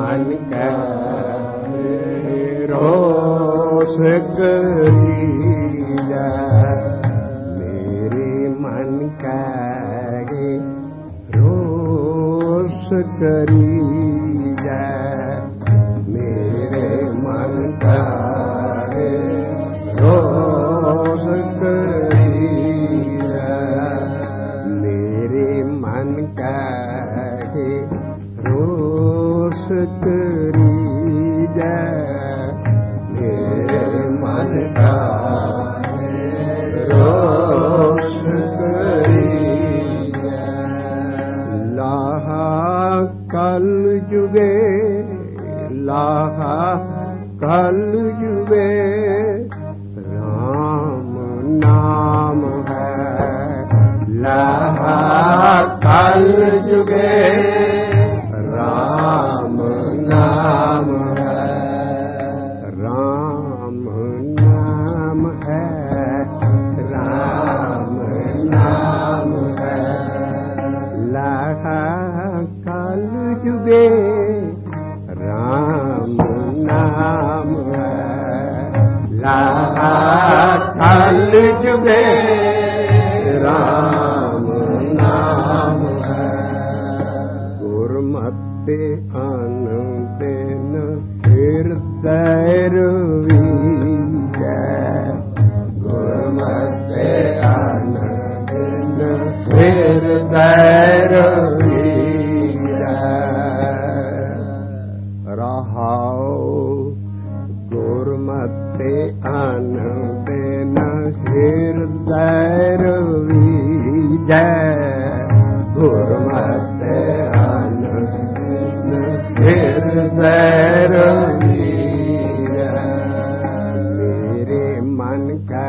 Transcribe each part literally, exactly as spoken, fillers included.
मन कै रोस करीजा, मेरे मन कै रोस करीजा, मेरे मन कै रोस करीजा, मेरे मन कै रोस करीजा, मेरे मन का रोस करीजा। लाहा कल जुगे, लाहा कल जुगे, राम नाम है। लाहा कल जुगे, राम नाम है, राम नाम है, राम नाम है। लाहा कल जुगे, राम नाम है, लाहा कल जुगे, राम नाम है। गुरमते आनंदेन हृदय रवीजै, गुरमते आनंदेन हृदय रवीजै। रहाओ गुरमते आनंदेन हृदय रवीजै, गुरमते आनंदेन हृदय रवीजै। मेरे मन का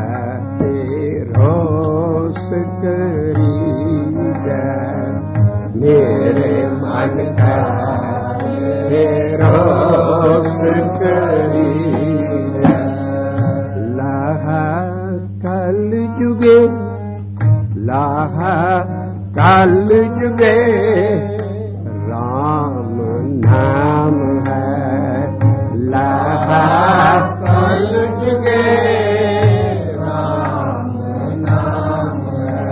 रोस करीजा, मेरे मन का रोस करीजा। लाहा कल जुगे, लाहा कल जुगे, राम नाम है। लाहा कल जुगे, राम नाम है।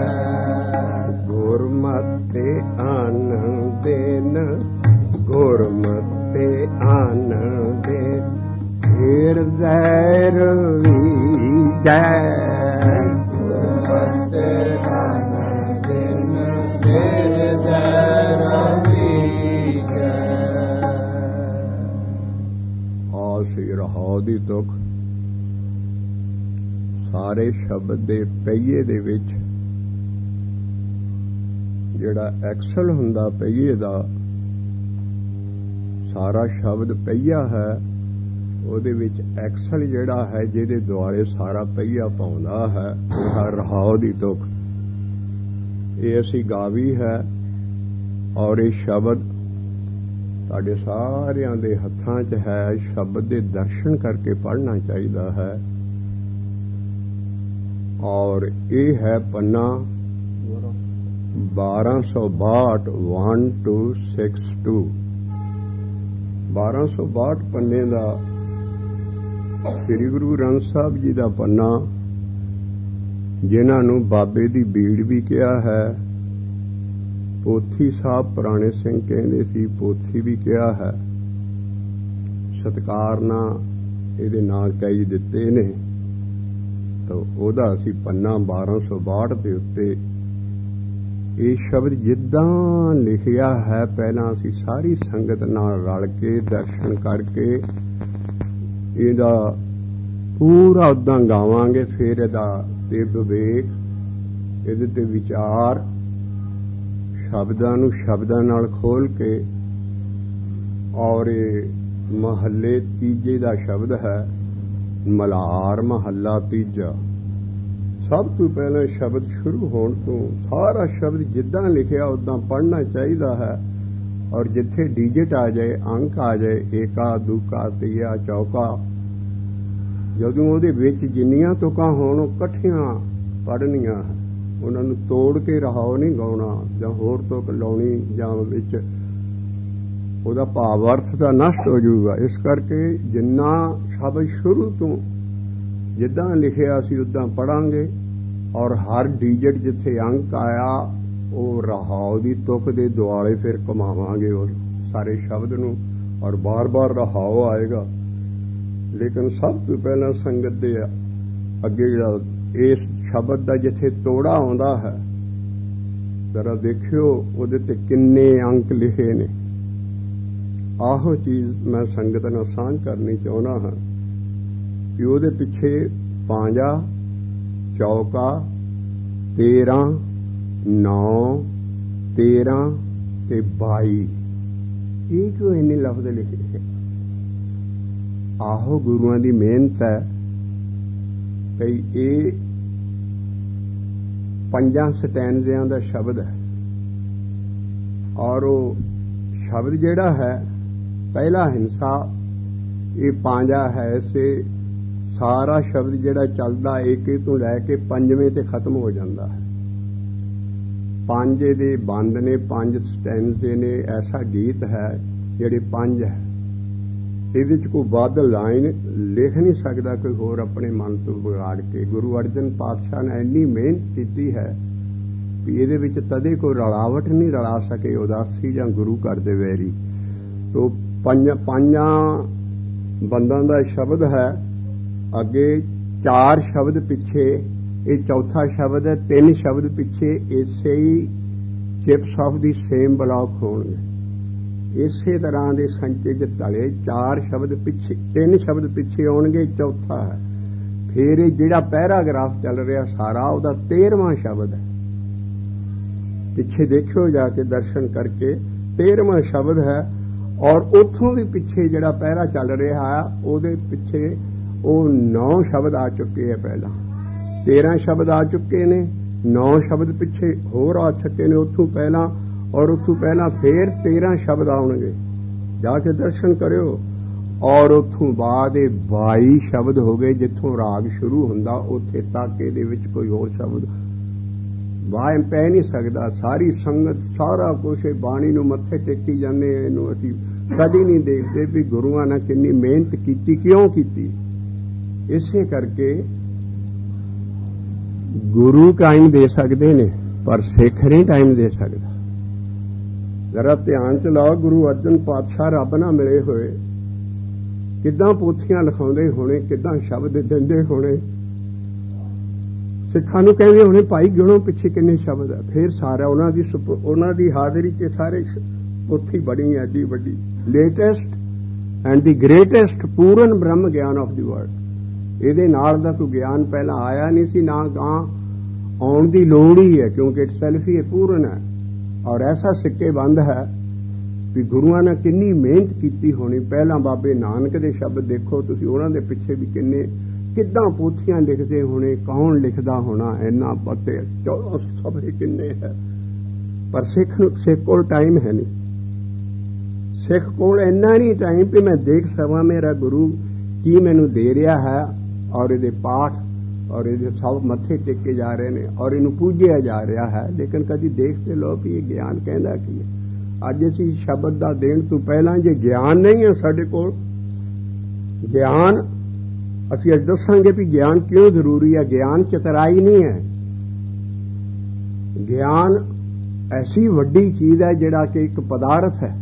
गुरमते आनंदेन, गुरमते आनंदेन हृदय रवीजै, गुरमते आनंदेन हृदय रवीजै। ਆਸੀ ਰਹਾਉ ਦੀ ਤੁਕ ਸਾਰੇ ਸ਼ਬਦ ਦੇ ਪਹੀਏ ਦੇ ਵਿੱਚ ਜਿਹੜਾ ਐਕਸਲ ਹੁੰਦਾ ਪਹੀਏ ਦਾ, ਸਾਰਾ ਸ਼ਬਦ ਪਹੀਆ ਹੈ, ਉਹਦੇ ਵਿੱਚ ਐਕਸਲ ਜਿਹੜਾ ਹੈ ਜਿਹਦੇ ਦੁਆਲੇ ਸਾਰਾ ਪਹੀਆ ਪਾਉਂਦਾ ਹੈ, ਉਹ ਰਹਾਉ ਦੀ ਤੁਕ। ਇਹ ਅਸੀਂ ਗਾਵੀ ਹੈ ਔਰ ਇਹ ਸ਼ਬਦ ਤੁਹਾਡੇ ਸਾਰਿਆਂ ਦੇ ਹੱਥਾਂ 'ਚ ਹੈ। ਸ਼ਬਦ ਦੇ ਦਰਸ਼ਨ ਕਰਕੇ ਪੜ੍ਹਨਾ ਚਾਹੀਦਾ ਹੈ। ਔਰ ਇਹ ਹੈ ਪੰਨਾ ਬਾਰਾਂ ਸੌ ਬਾਹਠ ਵਨ ਟੂ ਸਿਕਸ ਟੂ ਬਾਰਾਂ ਸੌ ਬਾਹਠ ਪੰਨੇ ਦਾ ਸ੍ਰੀ ਗੁਰੂ ਗ੍ਰੰਥ ਸਾਹਿਬ ਜੀ ਦਾ ਪੰਨਾ, ਜਿਨ੍ਹਾਂ ਨੂੰ ਬਾਬੇ ਦੀ ਬੀੜ ਵੀ ਕਿਹਾ ਹੈ, ਪੋਥੀ ਸਾਹਿਬ ਪੁਰਾਣੇ ਸਿੰਘ ਕਹਿੰਦੇ ਸੀ, ਪੋਥੀ ਵੀ ਕਿਹਾ ਹੈ। ਸਤਿਕਾਰ ਨਾਲ ਇਹਦੇ ਨਾਂ ਕਈ ਦਿੱਤੇ ਨੇ, ਤਾਂ ਉਹਦਾ ਅਸੀਂ ਪੰਨਾ ਬਾਰਾਂ ਸੌ ਬਾਹਠ ਦੇ ਉੱਤੇ ਇਹ ਸ਼ਬਦ ਜਿੱਦਾਂ ਲਿਖਿਆ ਹੈ, ਪਹਿਲਾਂ ਅਸੀਂ ਸਾਰੀ ਸੰਗਤ ਨਾਲ ਰਲ ਕੇ ਦਰਸ਼ਨ ਕਰਕੇ ਇਹਦਾ ਪੂਰਾ ਉਦਾਂ ਗਾਵਾਂਗੇ। ਫਿਰ ਇਹਦਾ ਤੇ ਵਿਵੇਕ, ਇਹਦੇ ਤੇ ਵਿਚਾਰ, ਸ਼ਬਦਾਂ ਨੂੰ ਸ਼ਬਦਾਂ ਨਾਲ ਖੋਲ ਕੇ। ਔਰ ਇਹ ਮਹੱਲੇ ਤੀਜੇ ਦਾ ਸ਼ਬਦ ਹੈ, ਮਲਹਾਰ ਮਹੱਲਾ ਤੀਜਾ। ਸਭ ਤੋਂ ਪਹਿਲਾਂ ਸ਼ਬਦ ਸ਼ੁਰੂ ਹੋਣ ਤੋਂ ਸਾਰਾ ਸ਼ਬਦ ਜਿੱਦਾਂ ਲਿਖਿਆ ਉਦਾਂ ਪੜ੍ਹਨਾ ਚਾਹੀਦਾ ਹੈ। ਔਰ ਜਿੱਥੇ ਡੀਜਿਟ ਆ ਜਾਏ, ਅੰਕ ਆ ਜਾਏ, ਏਕਾ ਦੂਕਾ ਤੀਆ ਚੌਕਾ, ਜਦੋਂ ਉਹਦੇ ਵਿੱਚ ਜਿੰਨੀਆਂ ਤੁਕਾਂ ਹੋਣ ਉਹ ਇਕੱਠੀਆਂ ਪੜ੍ਹਨੀਆਂ, ਉਹਨਾਂ ਨੂੰ ਤੋੜ ਕੇ ਰਹਾਓ ਨਹੀਂ ਗਾਉਣਾ, ਜਾਂ ਹੋਰ ਤੁਕ ਲਾਉਣੀ, ਜਾਂ ਵਿੱਚ ਉਹਦਾ ਭਾਵ ਅਰਥ ਦਾ ਨਸ਼ਟ ਹੋ ਜਾਊਗਾ। ਇਸ ਕਰਕੇ ਜਿੰਨਾ ਸ਼ਬਦ ਸ਼ੁਰੂ ਤੋਂ ਜਿੱਦਾਂ ਲਿਖਿਆ ਸੀ ਉੱਦਾਂ ਪੜਾਂਗੇ, ਔਰ ਹਰ ਡੀਜਟ ਜਿੱਥੇ ਅੰਕ ਆਇਆ ਉਹ ਰਹਾਉ ਦੀ ਤੁਕ ਦੇ ਦੁਆਲੇ ਫਿਰ ਘੁਮਾਵਾਂਗੇ ਉਹ ਸਾਰੇ ਸ਼ਬਦ ਨੂੰ, ਔਰ ਬਾਰ-ਬਾਰ ਰਹਾਉ ਆਏਗਾ। ਲੇਕਿਨ ਸਭ ਤੋਂ ਪਹਿਲਾਂ ਸੰਗਤ ਦੇ ਅੱਗੇ ਜਿਹੜਾ ਇਸ ਸ਼ਬਦ ਦਾ ਜਿੱਥੇ ਤੋੜਾ ਆਉਂਦਾ ਹੈ, ਜ਼ਰਾ ਦੇਖਿਓ ਉਹਦੇ ਤੇ ਕਿੰਨੇ ਅੰਕ ਲਿਖੇ ਨੇ। ਆਹੋ ਚੀਜ਼ ਮੈਂ ਸੰਗਤ ਨਾਲ ਸਾਂਝ ਕਰਨੀ ਚਾਹੁੰਦਾ ਹਾਂ ਕਿ ਉਹਦੇ ਪਿੱਛੇ ਪਾਂਜਾ, ਚੌਕਾ, ਤੇਰਾਂ, ਨੌ, ਤੇਰਾਂ ਤੇ ਬਾਈ, ਇਹ ਕਿਉਂ ਇੰਨੇ ਲਫ਼ਜ਼ ਲਿਖੇ ਹੈ? ਆਹੋ ਗੁਰੂਆਂ ਦੀ ਮਿਹਨਤ ਹੈ ਭਈ ਇਹ ਪੰਜਾਂ ਸਟੈਂਜ਼ਿਆਂ ਦਾ ਸ਼ਬਦ ਹੈ, ਔਰ ਉਹ ਸ਼ਬਦ ਜਿਹੜਾ ਹੈ ਪਹਿਲਾ ਹਿੰਸਾ ਇਹ ਪਾਂਜਾ ਹੈ, ਸੇ ਸਾਰਾ ਸ਼ਬਦ ਜਿਹੜਾ ਚੱਲਦਾ ਏਕੇ ਤੋਂ ਲੈ ਕੇ ਪੰਜਵੇਂ ਤੇ ਖਤਮ ਹੋ ਜਾਂਦਾ ਹੈ। ਪੰਜ ਦੇ ਬੰਦ ਨੇ, ਪੰਜ ਸਟੈਂਜ਼ੇ ਨੇ। ਐਸਾ ਗੀਤ ਹੈ ਜਿਹੜੇ ਪੰਜ ਹੈ, ਇਹਦੇ ਚ ਕੋਈ ਵੱਧ ਲਾਈਨ ਲਿਖ ਨਹੀਂ ਸਕਦਾ ਕੋਈ ਹੋਰ ਆਪਣੇ ਮਨ ਤੋਂ ਵਿਗਾੜ ਕੇ। ਗੁਰੂ ਅਰਜਨ ਪਾਤਸ਼ਾਹ ਨੇ ਇੰਨੀ ਮਿਹਨਤ ਕੀਤੀ ਹੈ ਵੀ ਇਹਦੇ ਵਿੱਚ ਤਦੇ ਕੋਈ ਰਲਾਵਟ ਨਹੀਂ ਰਲਾ ਸਕੇ ਉਦਾਸੀ ਜਾਂ ਗੁਰੂ ਘਰ ਦੇ ਵੈਰੀ। ਤੋ ਪੰਜ ਪੰਜਾਂ ਬੰਦਾਂ ਦਾ ਸ਼ਬਦ ਹੈ। ਅੱਗੇ ਚਾਰ ਸ਼ਬਦ ਪਿੱਛੇ ਇਹ ਚੌਥਾ ਸ਼ਬਦ ਹੈ, ਤਿੰਨ ਸ਼ਬਦ ਪਿੱਛੇ ਇਸੇ ਹੀ chips of the same block ਹੋਣਗੇ। ਇਸੇ ਤਰ੍ਹਾਂ ਦੇ ਸੰਚੇ ਚ ਢਲੇ ਚਾਰ ਸ਼ਬਦ ਪਿੱਛੇ, ਤਿੰਨ ਸ਼ਬਦ ਪਿੱਛੇ ਆਉਣਗੇ, ਚੌਥਾ ਹੈ। ਫਿਰ ਇਹ ਜਿਹੜਾ ਪੈਰਾਗ੍ਰਾਫ ਚੱਲ ਰਿਹਾ ਸਾਰਾ ਉਹਦਾ ਤੇਰਵਾਂ ਸ਼ਬਦ ਹੈ। ਪਿੱਛੇ ਦੇਖਿਓ ਜਾ ਕੇ ਦਰਸ਼ਨ ਕਰਕੇ, ਤੇਰਵਾਂ ਸ਼ਬਦ ਹੈ। ਔਰ ਉੱਥੋਂ ਵੀ ਪਿੱਛੇ ਜਿਹੜਾ ਪਹਿਰਾ ਚੱਲ ਰਿਹਾ ਆ ਉਹਦੇ ਪਿੱਛੇ ਉਹ ਨੌ ਸ਼ਬਦ ਆ ਚੁੱਕੇ ਆ। ਪਹਿਲਾਂ ਤੇਰਾਂ ਸ਼ਬਦ ਆ ਚੁੱਕੇ ਨੇ, ਨੌ ਸ਼ਬਦ ਪਿੱਛੇ ਹੋਰ ਆ ਚੁੱਕੇ ਨੇ ਉੱਥੋਂ ਪਹਿਲਾਂ, ਔਰ ਉੱਥੋਂ ਪਹਿਲਾਂ ਫੇਰ ਤੇਰਾਂ ਸ਼ਬਦ ਆਉਣਗੇ। ਜਾ ਕੇ ਦਰਸ਼ਨ ਕਰਿਓ। ਔਰ ਉੱਥੋਂ ਬਾਅਦ ਇਹ ਬਾਈ ਸ਼ਬਦ ਹੋ ਗਏ। ਜਿੱਥੋਂ ਰਾਗ ਸ਼ੁਰੂ ਹੁੰਦਾ ਉੱਥੇ ਤੱਕ ਇਹਦੇ ਵਿੱਚ ਕੋਈ ਹੋਰ ਸ਼ਬਦ ਵਾਹ ਪੈ ਨਹੀਂ ਸਕਦਾ। ਸਾਰੀ ਸੰਗਤ ਸਾਰਾ ਕੁਛ ਬਾਣੀ ਨੂੰ ਮੱਥੇ ਟੇਕੀ ਜਾਂਦੇ, ਇਹਨੂੰ ਅਸੀਂ ਕਦੀ ਨਹੀਂ ਦੇਖਦੇ ਵੀ ਗੁਰੂਆਂ ਨੇ ਕਿੰਨੀ ਮਿਹਨਤ ਕੀਤੀ, ਕਿਉਂ ਕੀਤੀ। ਇਸੇ ਕਰਕੇ ਗੁਰੂ ਟਾਈਮ ਦੇ ਸਕਦੇ ਨੇ ਪਰ ਸਿੱਖ ਨਹੀਂ ਟਾਈਮ ਦੇ ਸਕਦਾ। ਜ਼ਰਾ ਧਿਆਨ ਚ ਲਾਓ, ਗੁਰੂ ਅਰਜਨ ਪਾਤਸ਼ਾਹ ਰੱਬ ਨਾਲ ਮਿਲੇ ਹੋਏ ਕਿੱਦਾਂ ਪੋਥੀਆਂ ਲਿਖਾਉਂਦੇ ਹੋਣੇ, ਕਿੱਦਾਂ ਸ਼ਬਦ ਦਿੰਦੇ ਹੋਣੇ। ਸਿੱਖਾਂ ਨੂੰ ਕਹਿੰਦੇ ਹੋਣੇ ਭਾਈ ਗਿਣੋ ਪਿੱਛੇ ਕਿੰਨੇ ਸ਼ਬਦ ਆ। ਫਿਰ ਸਾਰਾ ਉਹਨਾਂ ਦੀ ਉਹਨਾਂ ਦੀ ਹਾਜ਼ਰੀ ਚ ਸਾਰੇ ਪੋਥੀ ਬਣੀ ਐਡੀ ਵੱਡੀ, ਲੇਟੈਸਟ ਐਂਡ ਦੀ ਗ੍ਰੇਟੈਸਟ ਪੂਰਨ ਬ੍ਰਹਮ ਗਿਆਨ ਆਫ ਦੀ ਵਰਲਡ। ਇਹਦੇ ਨਾਲ ਦਾ ਕੋਈ ਗਿਆਨ ਪਹਿਲਾਂ ਆਇਆ ਨਹੀਂ ਸੀ, ਨਾ ਗਾਂ ਆਉਣ ਦੀ ਲੋੜ ਹੀ ਹੈ, ਕਿਉਂਕਿ ਇਟ ਸੈਲਫ ਹੀ ਪੂਰਨ ਹੈ। ਔਰ ਐਸਾ ਸਿੱਕੇ ਬੰਦ ਹੈ ਵੀ ਗੁਰੂਆਂ ਨੇ ਕਿੰਨੀ ਮਿਹਨਤ ਕੀਤੀ ਹੋਣੀ। ਪਹਿਲਾਂ ਬਾਬੇ ਨਾਨਕ ਦੇ ਸ਼ਬਦ ਦੇਖੋ ਤੁਸੀਂ, ਉਹਨਾਂ ਦੇ ਪਿੱਛੇ ਵੀ ਕਿੰਨੇ ਕਿੱਦਾਂ ਪੋਥੀਆਂ ਲਿਖਦੇ ਹੋਣੇ, ਕੌਣ ਲਿਖਦਾ ਹੋਣਾ, ਇੰਨਾ ਪਤੇ ਚੌਦਾਂ ਸਭੇ ਕਿੰਨੇ ਹੈ। ਪਰ ਸਿੱਖ ਸਿੱਖ ਕੋਲ ਟਾਈਮ ਹੈ ਨਹੀਂ, ਸਿੱਖ ਕੋਲ ਇੰਨਾ ਨਹੀਂ ਟਾਈਮ ਵੀ ਮੈਂ ਦੇਖ ਸਕਾਂ ਮੇਰਾ ਗੁਰੂ ਕੀ ਮੈਨੂੰ ਦੇ ਰਿਹਾ ਹੈ, ਔਰ ਇਹਦੇ ਪਾਠ ਔਰ ਇਹਦੇ ਸਭ ਮੱਥੇ ਟੇਕੇ ਜਾ ਰਹੇ ਨੇ ਔਰ ਇਹਨੂੰ ਪੂਜਿਆ ਜਾ ਰਿਹਾ ਹੈ। ਲੇਕਿਨ ਕਦੀ ਦੇਖਦੇ ਲੋ ਵੀ ਇਹ ਗਿਆਨ ਕਹਿੰਦਾ ਕੀ ਹੈ। ਅੱਜ ਅਸੀਂ ਸ਼ਬਦ ਦਾ ਦੇਣ ਤੋਂ ਪਹਿਲਾਂ ਜੇ ਗਿਆਨ ਨਹੀਂ ਹੈ ਸਾਡੇ ਕੋਲ, ਗਿਆਨ ਅਸੀਂ ਅੱਜ ਦੱਸਾਂਗੇ ਵੀ ਗਿਆਨ ਕਿਉਂ ਜ਼ਰੂਰੀ ਹੈ। ਗਿਆਨ ਚਤਰਾਈ ਨਹੀਂ ਹੈ, ਗਿਆਨ ਐਸੀ ਵੱਡੀ ਚੀਜ਼ ਹੈ ਜਿਹੜਾ ਕਿ ਇੱਕ ਪਦਾਰਥ ਹੈ।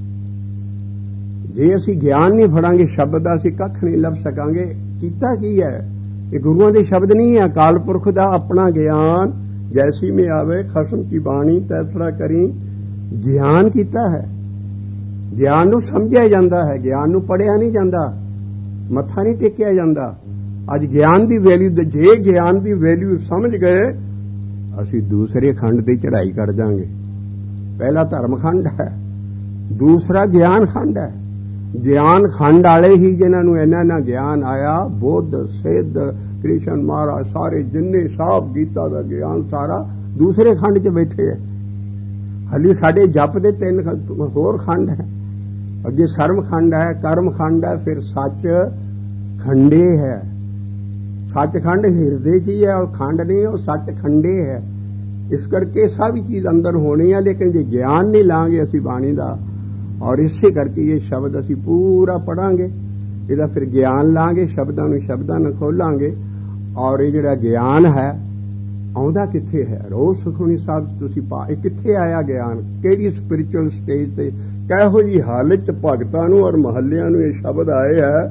ਜੇ ਅਸੀਂ ਗਿਆਨ ਨਹੀਂ ਫੜਾਂਗੇ ਸ਼ਬਦ ਦਾ, ਅਸੀਂ ਕੱਖ ਨਹੀਂ ਲੱਭ ਸਕਾਂਗੇ। ਕੀਤਾ ਕੀ ਹੈ? ਇਹ ਗੁਰੂਆਂ ਦੇ ਸ਼ਬਦ ਨਹੀਂ ਹੈ, ਅਕਾਲ ਪੁਰਖ ਦਾ ਆਪਣਾ ਗਿਆਨ। ਜੈਸੀ ਮੇਂ ਆਵੇ ਖਸਮ ਕੀ ਬਾਣੀ ਤੈਸਰਾ ਕਰੀ, ਗਿਆਨ ਕੀਤਾ ਹੈ। ਗਿਆਨ ਨੂੰ ਸਮਝਿਆ ਜਾਂਦਾ ਹੈ, ਗਿਆਨ ਨੂੰ ਪੜ੍ਹਿਆ ਨਹੀਂ ਜਾਂਦਾ, ਮੱਥਾ ਨਹੀਂ ਟੇਕਿਆ ਜਾਂਦਾ। ਅੱਜ ਗਿਆਨ ਦੀ ਵੈਲਿਊ, ਜੇ ਗਿਆਨ ਦੀ ਵੈਲਿਊ ਸਮਝ ਗਏ ਅਸੀਂ ਦੂਸਰੇ ਖੰਡ ਦੀ ਚੜ੍ਹਾਈ ਕਰ ਜਾਾਂਗੇ। ਪਹਿਲਾ ਧਰਮ ਖੰਡ ਹੈ, ਦੂਸਰਾ ਗਿਆਨ ਖੰਡ ਹੈ। ਗਿਆਨ ਖੰਡ ਵਾਲੇ ਹੀ ਜਿਨ੍ਹਾਂ ਨੂੰ ਇੰਨਾ ਨਾ ਗਿਆਨ ਆਇਆ, ਬੁੱਧ, ਸਿੱਧ, ਕ੍ਰਿਸ਼ਨ ਮਹਾਰਾਜ, ਸਾਰੇ ਜਿੰਨੇ ਸਾਹਿਬ ਗੀਤਾ ਦਾ ਗਿਆਨ ਸਾਰਾ ਦੂਸਰੇ ਖੰਡ 'ਚ ਬੈਠੇ ਹੈ। ਹਾਲੀ ਸਾਡੇ ਜਪ ਦੇ ਤਿੰਨ ਹੋਰ ਖੰਡ ਹੈ। ਅੱਗੇ ਸਰਮ ਖੰਡ ਹੈ, ਕਰਮ ਖੰਡ ਹੈ, ਫਿਰ ਸੱਚ ਖੰਡੇ ਹੈ। ਸੱਚਖੰਡ ਹਿਰਦੇ 'ਚ ਹੀ ਹੈ, ਉਹ ਖੰਡ ਨਹੀਂ, ਉਹ ਸੱਚ ਖੰਡੇ ਹੈ। ਇਸ ਕਰਕੇ ਸਭ ਚੀਜ਼ ਅੰਦਰ ਹੋਣੀ ਹੈ। ਲੇਕਿਨ ਜੇ ਗਿਆਨ ਨਹੀਂ ਲਾਂਗੇ ਅਸੀਂ ਬਾਣੀ ਦਾ, ਔਰ ਇਸੇ ਕਰਕੇ ਇਹ ਸ਼ਬਦ ਅਸੀਂ ਪੂਰਾ ਪੜਾਂਗੇ, ਇਹਦਾ ਫਿਰ ਗਿਆਨ ਲਾਂਗੇ, ਸ਼ਬਦਾਂ ਨੂੰ ਸ਼ਬਦਾਂ ਨਾਲ ਖੋਲਾਂਗੇ। ਔਰ ਇਹ ਜਿਹੜਾ ਗਿਆਨ ਹੈ ਆਉਂਦਾ ਕਿੱਥੇ ਹੈ? ਰੋਜ਼ ਸੁਖਮਨੀ ਸਾਹਿਬ ਤੁਸੀਂ ਪਾ, ਇਹ ਕਿੱਥੇ ਆਇਆ ਗਿਆਨ? ਕਿਹੜੀ ਸਪਿਰਿਚੁਅਲ ਸਟੇਜ ਤੇ, ਕਿਹੋ ਜਿਹੀ ਹਾਲਤ ਚ ਭਗਤਾਂ ਨੂੰ ਔਰ ਮਹੱਲਿਆਂ ਨੂੰ ਇਹ ਸ਼ਬਦ ਆਏ ਹੈ?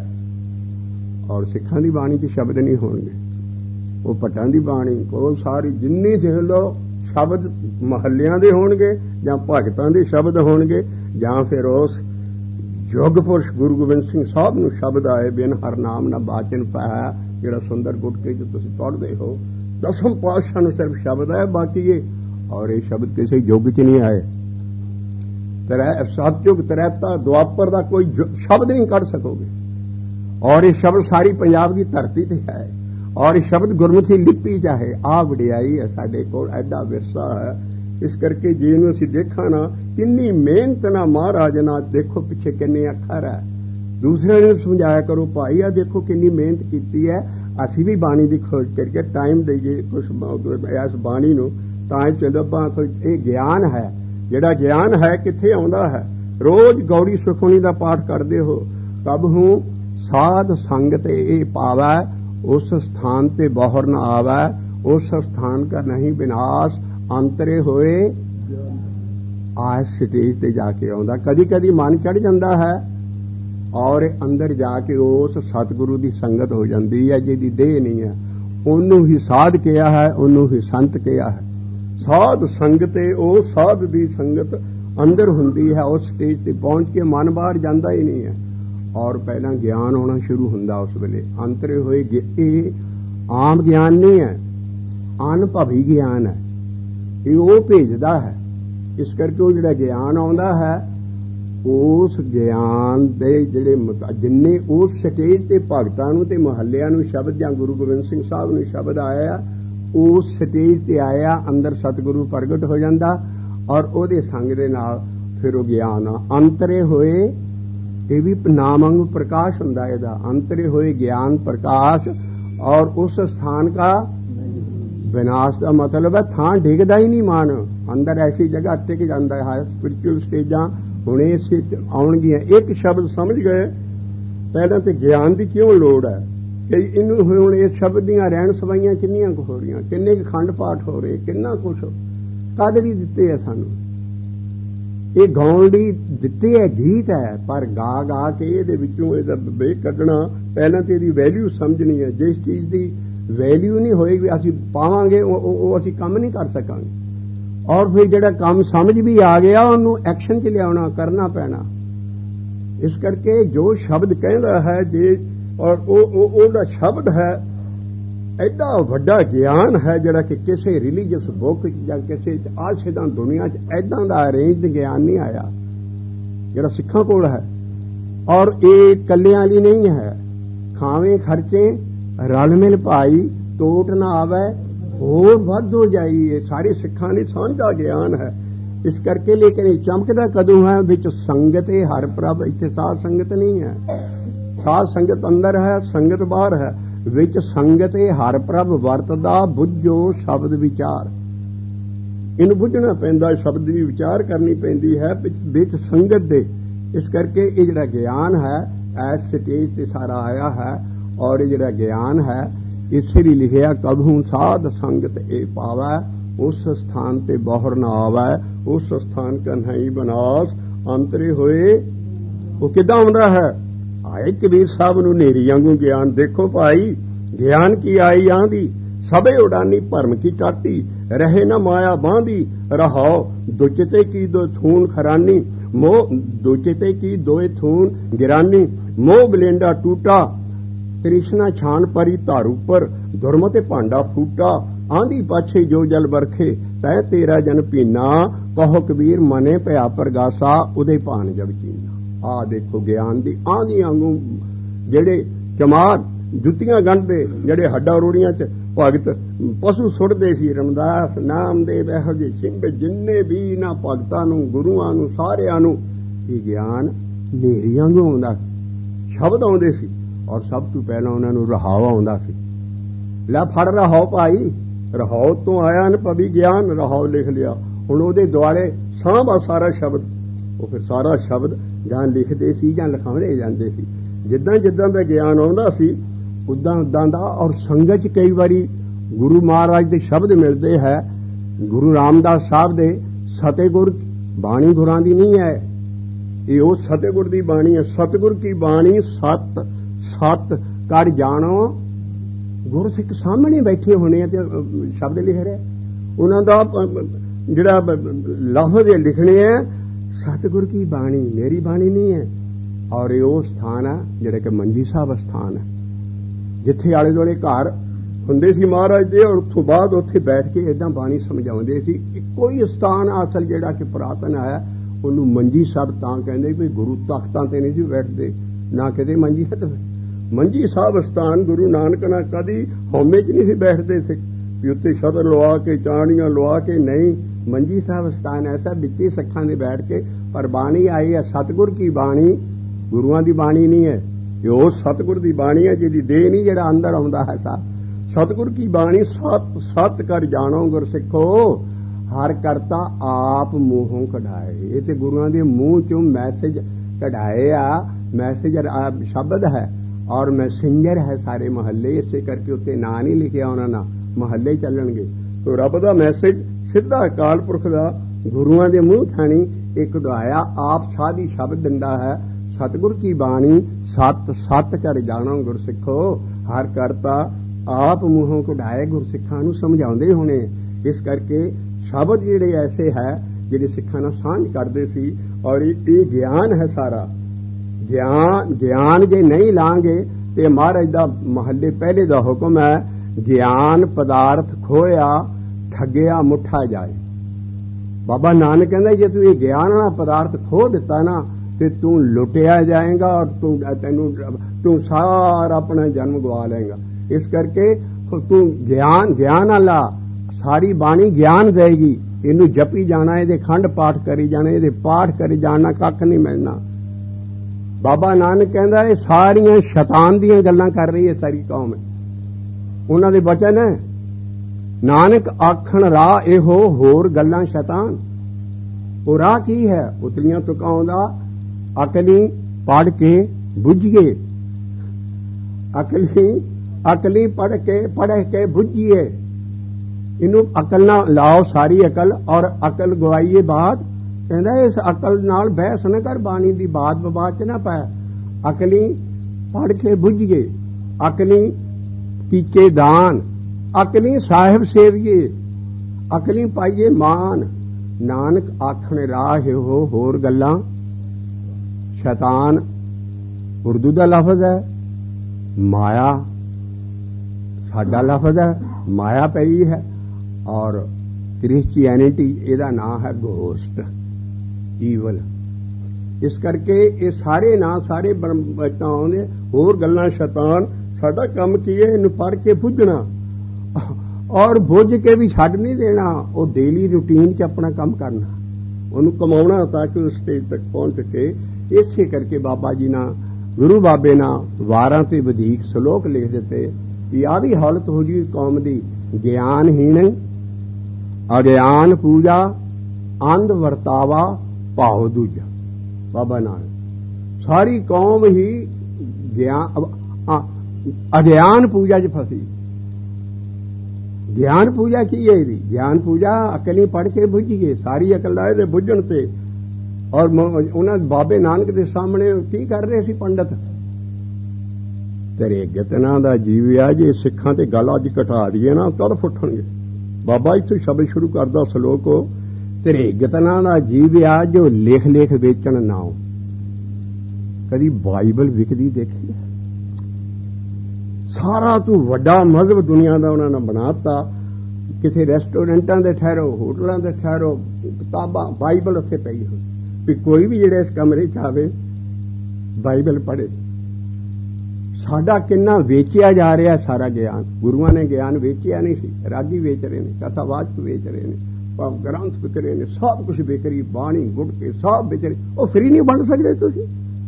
ਔਰ ਸਿੱਖਾਂ ਦੀ ਬਾਣੀ 'ਚ ਸ਼ਬਦ ਨਹੀਂ ਹੋਣਗੇ, ਉਹ ਭੱਟਾਂ ਦੀ ਬਾਣੀ ਕੋਲ ਸਾਰੀ ਜਿੰਨੀ ਦੇਖ ਲਓ ਸ਼ਬਦ ਮਹੱਲਿਆਂ ਦੇ ਹੋਣਗੇ, ਜਾਂ ਭਗਤਾਂ ਦੇ ਸ਼ਬਦ ਹੋਣਗੇ, ਜਾਂ ਫਿਰ ਉਸ ਯੁੱਗ ਪੁਰਸ਼ ਗੁਰੂ ਗੋਬਿੰਦ ਸਿੰਘ ਸਾਹਿਬ ਨੂੰ ਸ਼ਬਦ ਆਏ, ਬਿਨ ਹਰ ਨਾਮ ਨਾ ਬਾਚਨ ਪਾਇਆ, ਜਿਹੜਾ ਸੁੰਦਰ ਗੁਟਕੇ 'ਚ ਤੁਸੀਂ ਪੜ੍ਹਦੇ ਹੋ। ਦਸਮ ਪਾਤਸ਼ਾਹ ਨੂੰ ਸਿਰਫ ਸ਼ਬਦ ਹੈ, ਬਾਕੀ ਇਹ ਔਰ ਇਹ ਸ਼ਬਦ ਕਿਸੇ ਯੁੱਗ 'ਚ ਨਹੀਂ ਆਏ। ਤੇਰਾ ਸਤਯੁਗ ਤ੍ਰੈਤਾ ਦੁਆਪਰ ਦਾ ਕੋਈ ਸ਼ਬਦ ਨਹੀਂ ਕੱਢ ਸਕੋਗੇ। ਔਰ ਇਹ ਸ਼ਬਦ ਸਾਰੀ ਪੰਜਾਬ ਦੀ ਧਰਤੀ ਤੇ ਹੈ, ਔਰ ਇਹ ਸ਼ਬਦ ਗੁਰਮੁਖੀ ਲਿਪੀ 'ਚ ਹੈ। ਆਹ ਵਡਿਆਈ ਹੈ ਸਾਡੇ ਕੋਲ, ਐਡਾ ਵਿਰਸਾ ਹੈ। ਇਸ ਕਰਕੇ ਜੇ ਇਹਨੂੰ ਅਸੀਂ ਦੇਖਾਂ ਨਾ, ਕਿੰਨੀ ਮਿਹਨਤ ਨਾਲ ਮਹਾਰਾਜ ਨਾਲ, ਦੇਖੋ ਪਿੱਛੇ ਕਿੰਨੇ ਅੱਖਰ ਹੈ। ਦੂਸਰਿਆਂ ਨੂੰ ਸਮਝਾਇਆ ਕਰੋ, ਭਾਈ ਆ ਦੇਖੋ ਕਿੰਨੀ ਮਿਹਨਤ ਕੀਤੀ ਹੈ। ਅਸੀਂ ਵੀ ਬਾਣੀ ਦੀ ਖੋਜ ਕਰਕੇ ਟਾਈਮ ਦੇਈਏ ਕੁਛ ਇਸ ਬਾਣੀ ਨੂੰ, ਤਾਂ ਚੰਦਪਾ ਇਹ ਗਿਆਨ ਹੈ। ਜਿਹੜਾ ਗਿਆਨ ਹੈ ਕਿੱਥੇ ਆਉਂਦਾ ਹੈ? ਰੋਜ਼ ਗੌੜੀ ਸੁਖਮਨੀ ਦਾ ਪਾਠ ਕਰਦੇ ਹੋ। ਕਬਹੂ ਸਾਧ ਸੰਗ ਤੇ ਇਹ ਪਾਵੈ, ਉਸ ਸਥਾਨ ਤੇ ਬਹੁਰ ਨ ਆਵੈ, ਉਸ ਸਥਾਨ ਕਾ ਨਹੀਂ ਵਿਨਾਸ਼, ਅੰਤਰੇ ਹੋਏ ਆ ਸਟੇਜ ਤੇ ਜਾ ਕੇ ਆਉਂਦਾ। ਕਦੀ ਕਦੀ ਮਨ ਚੜ ਜਾਂਦਾ ਹੈ ਔਰ ਅੰਦਰ ਜਾ ਕੇ ਉਸ ਸਤਿਗੁਰੂ ਦੀ ਸੰਗਤ ਹੋ ਜਾਂਦੀ ਹੈ, ਜਿਹਦੀ ਦੇਹ ਨਹੀਂ ਹੈ। ਉਹਨੂੰ ਹੀ ਸਾਧ ਕਿਹਾ ਹੈ, ਉਹਨੂੰ ਹੀ ਸੰਤ ਕਿਹਾ ਹੈ। ਸਾਧ ਸੰਗਤੇ, ਉਹ ਸਾਧ ਦੀ ਸੰਗਤ ਅੰਦਰ ਹੁੰਦੀ ਹੈ। ਉਸ ਸਟੇਜ ਤੇ ਪਹੁੰਚ ਕੇ ਮਨ ਬਾਹਰ ਜਾਂਦਾ ਹੀ ਨਹੀਂ ਹੈ। ਔਰ ਪਹਿਲਾਂ ਗਿਆਨ ਹੋਣਾ ਸ਼ੁਰੂ ਹੁੰਦਾ ਉਸ ਵੇਲੇ। ਅੰਤਰੇ ਹੋਏ, ਇਹ ਆਮ ਗਿਆਨ ਨਹੀਂ ਹੈ, ਅਨੁਭਵੀ ਗਿਆਨ ਹੈ। ਇਹ ਉਹ ਭੇਜਦਾ ਹੈ। ਇਸ ਕਰਕੇ ਉਹ ਜਿਹੜਾ ਗਿਆਨ ਆਉਂਦਾ ਹੈ, ਉਸ ਗਿਆਨ ਦੇ ਜਿਹੜੇ ਜਿੰਨੇ ਉਸ ਸਟੇਜ ਤੇ ਭਗਤਾਂ ਨੂੰ ਤੇ ਮਹੱਲਿਆਂ ਨੂੰ ਸ਼ਬਦ, ਜਾਂ ਗੁਰੂ ਗੋਬਿੰਦ ਸਿੰਘ ਸਾਹਿਬ ਨੂੰ ਸ਼ਬਦ ਆਇਆ, ਉਸ ਸਟੇਜ ਤੇ ਆਇਆ, ਅੰਦਰ ਸਤਿਗੁਰੂ ਪ੍ਰਗਟ ਹੋ ਜਾਂਦਾ। ਔਰ ਉਹਦੇ ਸੰਗ ਦੇ ਨਾਲ ਫਿਰ ਉਹ ਗਿਆਨ ਅੰਤਰੇ ਹੋਏ, ਇਹ ਵੀ ਨਾਮ ਵਾਂਗ ਪ੍ਰਕਾਸ਼ ਹੁੰਦਾ ਇਹਦਾ। ਅੰਤਰੇ ਹੋਏ ਗਿਆਨ ਪ੍ਰਕਾਸ਼, ਔਰ ਉਸ ਸਥਾਨ ਕਾ ਵਿਨਾਸ਼ ਦਾ ਮਤਲਬ ਹੈ ਥਾਂ ਡਿੱਗਦਾ ਹੀ ਨਹੀਂ ਮਨ, ਅੰਦਰ ਐਸੀ ਜਗ੍ਹਾ ਟਿਕ ਜਾਂਦਾ ਹੈ। ਸਪਿਰਿਚੁਅਲ ਸਟੇਜਾਂ ਹੁਣ ਇਸ ਆਉਣਗੀਆਂ। ਇੱਕ ਸ਼ਬਦ ਸਮਝ ਗਏ ਪਹਿਲਾਂ ਤੇ ਗਿਆਨ ਦੀ ਕਿਉਂ ਲੋੜ ਹੈ ਕਿ ਇਹਨੂੰ ਹੁਣ ਇਸ ਸ਼ਬਦ ਦੀਆਂ ਰਹਿਣ ਸਵਾਈਆਂ ਕਿੰਨੀਆਂ ਕੁ ਹੋ ਰਹੀਆਂ, ਕਿੰਨੇ ਕੁ ਖੰਡ ਪਾਠ ਹੋ ਰਹੇ, ਕਿੰਨਾ ਕੁਛ ਕਦ ਲਈ ਦਿੱਤੇ ਆ ਸਾਨੂੰ। ਇਹ ਗਾਉਣ ਲਈ ਦਿੱਤੇ ਹੈ, ਗੀਤ ਹੈ, ਪਰ ਗਾ ਗਾ ਕੇ ਇਹਦੇ ਵਿੱਚੋਂ ਇਹਦਾ ਵਿਵੇਕ ਕੱਢਣਾ, ਪਹਿਲਾਂ ਤੇ ਇਹਦੀ ਵੈਲਿਊ ਸਮਝਣੀ ਹੈ। ਜਿਸ ਚੀਜ਼ ਦੀ ਵੈਲਿਊ ਨਹੀਂ ਹੋਏਗੀ ਅਸੀਂ ਪਾਵਾਂਗੇ, ਉਹ ਅਸੀਂ ਕੰਮ ਨਹੀਂ ਕਰ ਸਕਾਂਗੇ। ਔਰ ਫਿਰ ਜਿਹੜਾ ਕੰਮ ਸਮਝ ਵੀ ਆ ਗਿਆ, ਉਹਨੂੰ ਐਕਸ਼ਨ 'ਚ ਲਿਆਉਣਾ, ਕਰਨਾ ਪੈਣਾ। ਇਸ ਕਰਕੇ ਜੋ ਸ਼ਬਦ ਕਹਿੰਦਾ ਹੈ ਜੇ, ਔਰ ਉਹ ਉਹਦਾ ਸ਼ਬਦ ਹੈ, ਐਡਾ ਵੱਡਾ ਗਿਆਨ ਹੈ ਜਿਹੜਾ ਕਿ ਕਿਸੇ ਰਿਲੀਜੀਅਸ ਬੁੱਕ ਜਾਂ ਕਿਸੇ ਆਸ਼ਿਦਾਂ ਦੁਨੀਆ 'ਚ ਐਦਾਂ ਦਾ ਅਰੇਂਜਡ ਗਿਆਨ ਨਹੀਂ ਆਇਆ ਜਿਹੜਾ ਸਿੱਖਾਂ ਕੋਲ ਹੈ। ਔਰ ਇਹ ਕੱਲਿਆਂ ਲਈ ਨਹੀਂ ਹੈ। ਖਾਵੇਂ ਖਰਚੇ ਰਲ ਮਿਲ ਭਾਈ, ਟੋਟ ਨਾ ਆਵੇ ਹੋਰ ਵੱਧ ਹੋ ਜਾਈਏ। ਸਾਰੇ ਸਿੱਖਾਂ ਲਈ ਸਾਂਝਾ ਗਿਆਨ ਹੈ। ਇਸ ਕਰਕੇ ਲੇਕਿਨ ਇਹ ਚਮਕਦਾ ਕਦੋਂ ਹੈ? ਵਿੱਚ ਸੰਗਤ ਹੈ, ਹਰ ਪ੍ਰਭ। ਇੱਥੇ ਸਾਧ ਸੰਗਤ ਨਹੀਂ ਹੈ, ਸਾਧ ਸੰਗਤ ਅੰਦਰ ਹੈ, ਸੰਗਤ ਬਾਹਰ ਹੈ। ਵਿੱਚ ਸੰਗਤ ਹੈ, ਹਰ ਪ੍ਰਭ ਵਰਤਦਾ, ਬੁੱਝੋ ਸ਼ਬਦ ਵਿਚਾਰ। ਇਹਨੂੰ ਬੁੱਝਣਾ ਪੈਂਦਾ, ਸ਼ਬਦ ਦੀ ਵਿਚਾਰ ਕਰਨੀ ਪੈਂਦੀ ਹੈ ਵਿੱਚ ਸੰਗਤ ਦੇ। ਇਸ ਕਰਕੇ ਇਹ ਜਿਹੜਾ ਗਿਆਨ ਹੈ ਇਸ ਸਟੇਜ ਤੇ ਸਾਰਾ ਆਇਆ ਹੈ। ਔਰ ਇਹ ਜਿਹੜਾ ਗਿਆਨ ਹੈ ਇਸੇ ਲਈ ਲਿਖਿਆ, ਕਬਹੂ ਸਾਧ ਸੰਗਤ ਇਹ ਪਾਵੈ, ਉਸ ਸਥਾਨ ਤੇ ਬਹੁਰ ਨਾ ਆਵੈ, ਉਸ ਸਥਾਨ ਕਾ ਨਹੀਂ ਬਨਾਸ, ਅੰਤਰੇ ਹੋਏ। ਉਹ ਕਿੱਦਾਂ ਆਉਂਦਾ ਹੈ? ਆਏ ਕਬੀਰ ਸਾਹਿਬ ਨੂੰ ਨੇਰੀ ਵਾਂਗੂ ਗਿਆਨ। ਦੇਖੋ ਭਾਈ, ਗਿਆਨ ਕੀ ਆਈ ਆਂਦੀ, ਸਭੇ ਉਡਾਨੀ ਭਰਮ ਕੀ ਟਾਟੀ, ਰਹੇ ਨਾ ਮਾਇਆ ਬਾਂਦੀ, ਰਹਾਓ ਦੁਚਤੇ ਕੀ ਦੋ ਥੂਨ ਖਰਾਨੀ, ਮੋਹ ਦੁਚਤੇ ਕੀ ਦੋਏ ਥੂਨ ਗਿਰਾਨੀ, ਮੋਹ ਬਲੇਂਡਾ ਟੂਟਾ, ਤ੍ਰਿਸ਼ਨਾ ਛਾਨ ਪਰੀ ਧਾਰ ਉੱਪਰ, ਦੁਰਮਤੇ ਭਾਂਡਾ ਫੂਟਾ, ਆਂਦੀ ਪਾਛੇ ਜੋ ਜਲ ਵਰਖੇ, ਤੈ ਤੇਰਾ ਜਨ ਪੀਨਾ, ਕਹੋ ਕਬੀਰ ਮਨੇ ਭਇਆ ਪ੍ਰਗਾਸਾ, ਉਦੇ ਭਾਨ ਜਬ ਚੀਨਾ। ਆ ਦੇਖੋ ਗਿਆਨ ਦੀ ਆਂਦੀ ਵਾਂਗੂ ਜਿਹੜੇ ਚਮਾਰ ਜੁੱਤੀਆਂ ਗੰਢਦੇ, ਜਿਹੜੇ ਹੱਡਾ ਰੋੜੀਆਂ 'ਚ ਭਗਤ ਪਸ਼ੂ ਸੁੱਟਦੇ ਸੀ, ਰਮਦਾਸ ਨਾਮਦੇਵ ਇਹੋ ਜਿਹੇ ਸਿੰਘ ਜਿੰਨੇ ਵੀ ਨਾ ਭਗਤਾਂ ਨੂੰ, ਗੁਰੂਆਂ ਨੂੰ, ਸਾਰਿਆਂ ਨੂੰ ਇਹ ਗਿਆਨ ਨੇਰੀ ਵਾਂਗੂ ਆਉਂਦਾ। ਸ਼ਬਦ ਆਉਂਦੇ ਸੀ ਔਰ ਸਭ ਤੋਂ ਪਹਿਲਾਂ ਉਹਨਾਂ ਨੂੰ ਰਹਾਉ ਆਉਂਦਾ ਸੀ। ਲੈ ਫੜ ਰਹਾਉ ਭਾਈ, ਰਹਾਉ ਤੋਂ ਆਇਆ ਅਨੁਭਵੀ ਗਿਆਨ, ਰਹਾਉ ਲਿਖ ਲਿਆ। ਹੁਣ ਉਹਦੇ ਦੁਆਲੇ ਸਾਂਭਾ ਸਾਰਾ ਸ਼ਬਦ, ਉਹ ਫਿਰ ਸਾਰਾ ਸ਼ਬਦ ਜਾਂ ਲਿਖਦੇ ਸੀ ਜਾਂ ਲਿਖਾਉਂਦੇ ਜਾਂਦੇ ਸੀ। ਜਿੱਦਾਂ ਜਿੱਦਾਂ ਦਾ ਗਿਆਨ ਆਉਂਦਾ ਸੀ ਉਦਾਂ ਉਦਾਂ ਦਾ। ਔਰ ਸੰਗਤ 'ਚ ਕਈ ਵਾਰੀ ਗੁਰੂ ਮਹਾਰਾਜ ਦੇ ਸ਼ਬਦ ਮਿਲਦੇ ਹੈ। ਗੁਰੂ ਰਾਮਦਾਸ ਸਾਹਿਬ ਦੇ ਸਤਿਗੁਰ ਬਾਣੀ ਗੁਰਾਂ ਦੀ ਨਹੀਂ ਹੈ, ਇਹ ਉਹ ਸਤਿਗੁਰ ਦੀ ਬਾਣੀ ਹੈ। ਸਤਿਗੁਰ ਕੀ ਬਾਣੀ ਸਤ ਸਤ ਕਰ ਜਾਣੋ। ਗੁਰਸਿੱਖ ਸਾਹਮਣੇ ਬੈਠੇ ਹੋਣੇ ਤੇ ਸ਼ਬਦ ਲਿਖ ਰਿਹਾ, ਉਹਨਾਂ ਦਾ ਜਿਹੜਾ ਲਫ਼ਜ਼ ਲਿਖਣੇ ਹੈ ਸਤਿਗੁਰ ਕੀ ਬਾਣੀ, ਮੇਰੀ ਬਾਣੀ ਨਹੀਂ ਹੈ। ਔਰ ਇਹ ਉਹ ਸਥਾਨ ਹੈ ਜਿਹੜਾ ਕਿ ਮੰਜੀ ਸਾਹਿਬ ਸਥਾਨ ਹੈ, ਜਿੱਥੇ ਆਲੇ ਦੁਆਲੇ ਘਰ ਹੁੰਦੇ ਸੀ ਮਹਾਰਾਜ ਦੇ, ਔਰ ਉਸ ਤੋਂ ਬਾਅਦ ਉੱਥੇ ਬੈਠ ਕੇ ਏਦਾਂ ਬਾਣੀ ਸਮਝਾਉਂਦੇ ਸੀ। ਇੱਕੋ ਹੀ ਸਥਾਨ ਅਸਲ ਜਿਹੜਾ ਕਿ ਪੁਰਾਤਨ ਆਇਆ ਉਹਨੂੰ ਮੰਜੀ ਸਾਹਿਬ ਤਾਂ ਕਹਿੰਦੇ ਵੀ ਗੁਰੂ ਤਖਤਾਂ ਤੇ ਨਹੀਂ ਸੀ ਬੈਠਦੇ, ਨਾ ਕਿਤੇ ਮੰਜੀ ਹੈ। ਮੰਜੀ ਸਾਹਿਬ ਸਥਾਨ ਗੁਰੂ ਨਾਨਕ ਨਾਲ ਕਦੀ ਹਉਮੈ 'ਚ ਨਹੀਂ ਸੀ ਬੈਠਦੇ ਸੀ ਵੀ ਉੱਤੇ ਛਤਰ ਲਵਾ ਕੇ ਚਾਣੀਆਂ ਲਵਾ ਕੇ, ਨਹੀਂ। ਮੰਜੀ ਸਾਹਿਬ ਸਥਾਨ ਐਸਾ ਵਿੱਚੇ ਸੱਖਾਂ ਦੇ ਬੈਠ ਕੇ। ਪਰ ਬਾਣੀ ਆਈ ਹੈ ਸਤਿਗੁਰ ਕੀ ਬਾਣੀ, ਗੁਰੂਆਂ ਦੀ ਬਾਣੀ ਨਹੀਂ ਹੈ। ਇਹ ਉਹ ਸਤਿਗੁਰ ਦੀ ਬਾਣੀ ਹੈ ਜਿਹਦੀ ਦੇਹ ਨਹੀਂ, ਜਿਹੜਾ ਅੰਦਰ ਆਉਂਦਾ ਹੈ ਸਾ ਸਤਿਗੁਰ ਕੀ ਬਾਣੀ। ਸਤ ਸਤ ਕਰ ਜਾਣੋ ਗੁਰ ਸਿੱਖੋ, ਹਰ ਕਰਤਾ ਆਪ ਮੂੰਹੋਂ ਕਢਾਏ। ਇਹ ਤੇ ਗੁਰੂਆਂ ਦੇ ਮੂੰਹ ਚੋਂ ਮੈਸੇਜ ਕਢਾਏ ਆ। ਮੈਸੇਜ ਸ਼ਬਦ ਹੈ ਔਰ ਮੈਸੇਂਜਰ ਹੈ ਸਾਰੇ ਮਹੱਲੇ। ਇਸੇ ਕਰਕੇ ਉੱਤੇ ਨਾਂ ਨਹੀਂ ਲਿਖਿਆ ਉਹਨਾਂ ਨਾਲ, ਮਹੱਲੇ ਚੱਲਣਗੇ। ਤੋ ਰੱਬ ਦਾ ਮੈਸੇਜ ਸਿੱਧਾ ਅਕਾਲ ਪੁਰਖ ਦਾ ਗੁਰੂਆਂ ਦੇ ਮੂੰਹ ਥਾਣੀ ਇੱਕ ਕਢਾਇਆ। ਆਪ ਸਾਧੀ ਸ਼ਬਦ ਦਿੰਦਾ ਹੈ ਸਤਿਗੁਰ ਕੀ ਬਾਣੀ ਸਤ ਸਤ ਕਰ ਜਾਣੋ ਗੁਰ ਸਿੱਖੋ, ਹਰ ਕਰਤਾ ਆਪ ਮੂੰਹੋਂ ਕਢਾਏ। ਗੁਰਸਿੱਖਾਂ ਨੂੰ ਸਮਝਾਉਂਦੇ ਹੋਣੇ। ਇਸ ਕਰਕੇ ਸ਼ਬਦ ਜਿਹੜੇ ਐਸੇ ਹੈ ਜਿਹੜੇ ਸਿੱਖਾਂ ਨਾਲ ਸਾਂਝ ਕਰਦੇ ਸੀ। ਔਰ ਇਹ ਗਿਆਨ ਹੈ ਸਾਰਾ ਗਿਆਨ। ਗਿਆਨ ਜੇ ਨਹੀਂ ਲਾਂਗੇ ਤੇ ਮਹਾਰਾਜ ਦਾ ਮਹੱਲੇ ਪਹਿਲੇ ਦਾ ਹੁਕਮ ਹੈ, ਗਿਆਨ ਪਦਾਰਥ ਖੋਇਆ ਠੱਗਿਆ ਮੁੱਠਾ ਜਾਏ। ਬਾਬਾ ਨਾਨਕ ਕਹਿੰਦਾ ਜੇ ਤੂੰ ਇਹ ਗਿਆਨ ਵਾਲਾ ਪਦਾਰਥ ਖੋ ਦਿੱਤਾ ਨਾ ਤੇ ਤੂੰ ਲੁੱਟਿਆ ਜਾਏਗਾ ਔਰ ਤੂੰ ਤੈਨੂੰ ਤੂੰ ਸਾਰਾ ਆਪਣਾ ਜਨਮ ਗਵਾ ਲਏਗਾ। ਇਸ ਕਰਕੇ ਤੂੰ ਗਿਆਨ ਗਿਆਨ ਵਾਲਾ ਸਾਰੀ ਬਾਣੀ ਗਿਆਨ ਦੇਗੀ। ਇਹਨੂੰ ਜਪੀ ਜਾਣਾ, ਇਹਦੇ ਖੰਡ ਪਾਠ ਕਰੀ ਜਾਣਾ, ਇਹਦੇ ਪਾਠ ਕਰੀ ਜਾਣਾ, ਕੱਖ ਨਹੀਂ ਮਿਲਣਾ। ਬਾਬਾ ਨਾਨਕ ਕਹਿੰਦਾ ਇਹ ਸਾਰੀਆਂ ਸ਼ੈਤਾਨ ਦੀਆਂ ਗੱਲਾਂ ਕਰ ਰਹੀ ਹੈ ਸਾਰੀ ਕੌਮ। ਉਹਨਾਂ ਦੇ ਬਚਨ ਹੈ ਨਾਨਕ ਆਖਣ ਰਾਹ ਇਹੋ ਹੋਰ ਗੱਲਾਂ ਸ਼ੈਤਾਨ। ਉਹ ਰਾਹ ਕੀ ਹੈ? ਉਤਲੀਆਂ ਤੁਕਾਉਂਦਾ ਅਕਲੀ ਪੜ ਕੇ ਬੁੱਝੀਏ, ਅਕਲੀ ਅਕਲੀ ਪੜ ਕੇ ਪੜ ਕੇ ਬੁੱਝੀਏ। ਇਹਨੂੰ ਅਕਲ ਨਾਲ ਲਾਓ ਸਾਰੀ ਅਕਲ ਔਰ ਅਕਲ ਗਵਾਈਏ ਬਾਤ। ਕਹਿੰਦਾ ਇਸ ਅਕਲ ਨਾਲ ਬਹਿਸ ਨਾ ਕਰ, ਬਾਣੀ ਦੀ ਬਾਤ ਬਬਾਤ ਚ ਨਾ ਪੈ। ਅਕਲੀ ਪੜ ਕੇ ਬੁੱਝੀਏ, ਅਕਲੀ ਕੀਚੇ ਦਾਨ, ਅਕਲੀ ਸਾਹਿਬ ਸੇਵੀਏ, ਅਕਲੀ ਪਾਈਏ ਮਾਨ। ਨਾਨਕ ਆਖਣ ਰਾਹ ਹੋ ਹੋਰ ਗੱਲਾਂ ਸ਼ੈਤਾਨ ਉਰਦੂ ਦਾ ਲਫ਼ਜ਼ ਹੈ, ਮਾਇਆ ਸਾਡਾ ਲਫ਼ਜ਼ ਹੈ, ਮਾਇਆ ਪਈ ਹੈ। ਔਰ ਕ੍ਰਿਸਚੀਅਨਿਟੀ ਇਹਦਾ ਨਾਮ ਹੈ ਗੋਸਟ, ਈਵਲ। ਇਸ ਕਰਕੇ ਇਹ ਸਾਰੇ ਨਾਂ ਸਾਰੇ ਆਉਂਦੇ ਹੋਰ ਗੱਲਾਂ ਸ਼ੈਤਾਨ। ਸਾਡਾ ਕੰਮ ਕੀ ਹੈ? ਇਹਨੂੰ ਪੜ੍ਹ ਕੇ ਬੁੱਝਣਾ ਔਰ ਬੁੱਝ ਕੇ ਵੀ ਛੱਡ ਨਹੀਂ ਦੇਣਾ। ਉਹ ਡੇਲੀ ਰੂਟੀਨ 'ਚ ਆਪਣਾ ਕੰਮ ਕਰਨਾ, ਉਹਨੂੰ ਕਮਾਉਣਾ ਤਾਂ ਕਿ ਉਸ ਸਟੇਜ ਤੱਕ ਪਹੁੰਚ ਕੇ। ਇਸੇ ਕਰਕੇ ਬਾਬਾ ਜੀ ਨਾਲ ਗੁਰੂ ਬਾਬੇ ਨਾਲ ਵਾਰਾਂ ਤੇ ਵਧੇਕ ਸ਼ਲੋਕ ਲਿਖ ਦਿੱਤੇ ਕਿ ਆ ਵੀ ਹਾਲਤ ਹੋ ਜੀ ਕੌਮ ਦੀ। ਗਿਆਨਹੀਣ ਅਗਿਆਨ ਪੂਜਾ ਅੰਧ ਵਰਤਾਵਾ ਭਾਉ ਦੂਜਾ। ਬਾਬਾ ਨਾਨਕ ਸਾਰੀ ਕੌਮ ਹੀ ਗਿਆਨ ਅਗਿਆਨ ਪੂਜਾ 'ਚ ਫਸੀ। ਗਿਆਨ ਪੂਜਾ ਕੀ ਹੈ ਇਹਦੀ? ਗਿਆਨ ਪੂਜਾ ਅਕਲੀ ਪੜ ਕੇ ਬੁੱਝ ਗਏ, ਸਾਰੀ ਅਕਲ ਲਾਏ ਤੇ ਬੁੱਝਣ ਤੇ। ਔਰ ਉਹਨਾਂ ਬਾਬੇ ਨਾਨਕ ਦੇ ਸਾਹਮਣੇ ਕੀ ਕਰ ਰਹੇ ਸੀ ਪੰਡਤ? ਤੇਰੇ ਗਤਨਾ ਦਾ ਜੀਵਿਆ ਜੇ ਸਿੱਖਾਂ ਤੇ ਗੱਲ ਅੱਜ ਘਟਾ ਦਈਏ ਨਾ ਤੜਫ ਉੱਠਣਗੇ। ਬਾਬਾ ਇੱਥੇ ਸ਼ਬਦ ਸ਼ੁਰੂ ਕਰਦਾ ਸ਼ਲੋਕ, ਤੇਰੇ ਗਤਨਾ ਦਾ ਜੀਵਿਆ ਜੋ ਲਿਖ ਲਿਖ ਵੇਚਣ ਨਾਉ। ਕਦੀ ਬਾਈਬਲ ਵਿਕਦੀ ਦੇਖੀ? ਸਾਰਾ ਤੂੰ ਵੱਡਾ ਮਜ਼ਹਬ ਦੁਨੀਆ ਦਾ ਉਹਨਾਂ ਨੇ ਬਣਾਤਾ। ਕਿਸੇ ਰੈਸਟੋਰੈਂਟਾਂ ਦੇ ਠਹਿਰੋ, ਹੋਟਲਾਂ ਦੇ ਠਹਿਰੋ, ਕਿਤਾਬਾਂ ਬਾਈਬਲ ਉੱਥੇ ਪਈ ਹੋਈ ਵੀ ਕੋਈ ਵੀ ਜਿਹੜਾ ਇਸ ਕਮਰੇ 'ਚ ਆਵੇ ਬਾਈਬਲ ਪੜ੍ਹੇ। ਸਾਡਾ ਕਿੰਨਾ ਵੇਚਿਆ ਜਾ ਰਿਹਾ ਸਾਰਾ ਗਿਆਨ। ਗੁਰੂਆਂ ਨੇ ਗਿਆਨ ਵੇਚਿਆ ਨਹੀਂ ਸੀ, ਰਾਗੀ ਵੇਚ ਰਹੇ ਨੇ, ਕਥਾਵਾਚਕ ਵੇਚ ਰਹੇ ਨੇ, ਗ੍ਰੰਥ ਵਿਕ ਰਹੇ ਨੇ, ਸਭ ਕੁਝ ਵਿਕ ਰਹੀ, ਬਾਣੀ ਗੁਟਕੇ ਸਭ ਵਿਚ ਰਹੇ। ਉਹ ਫਰੀ ਨਹੀਂ ਬਣ ਸਕਦੇ ਤੁਸੀਂ।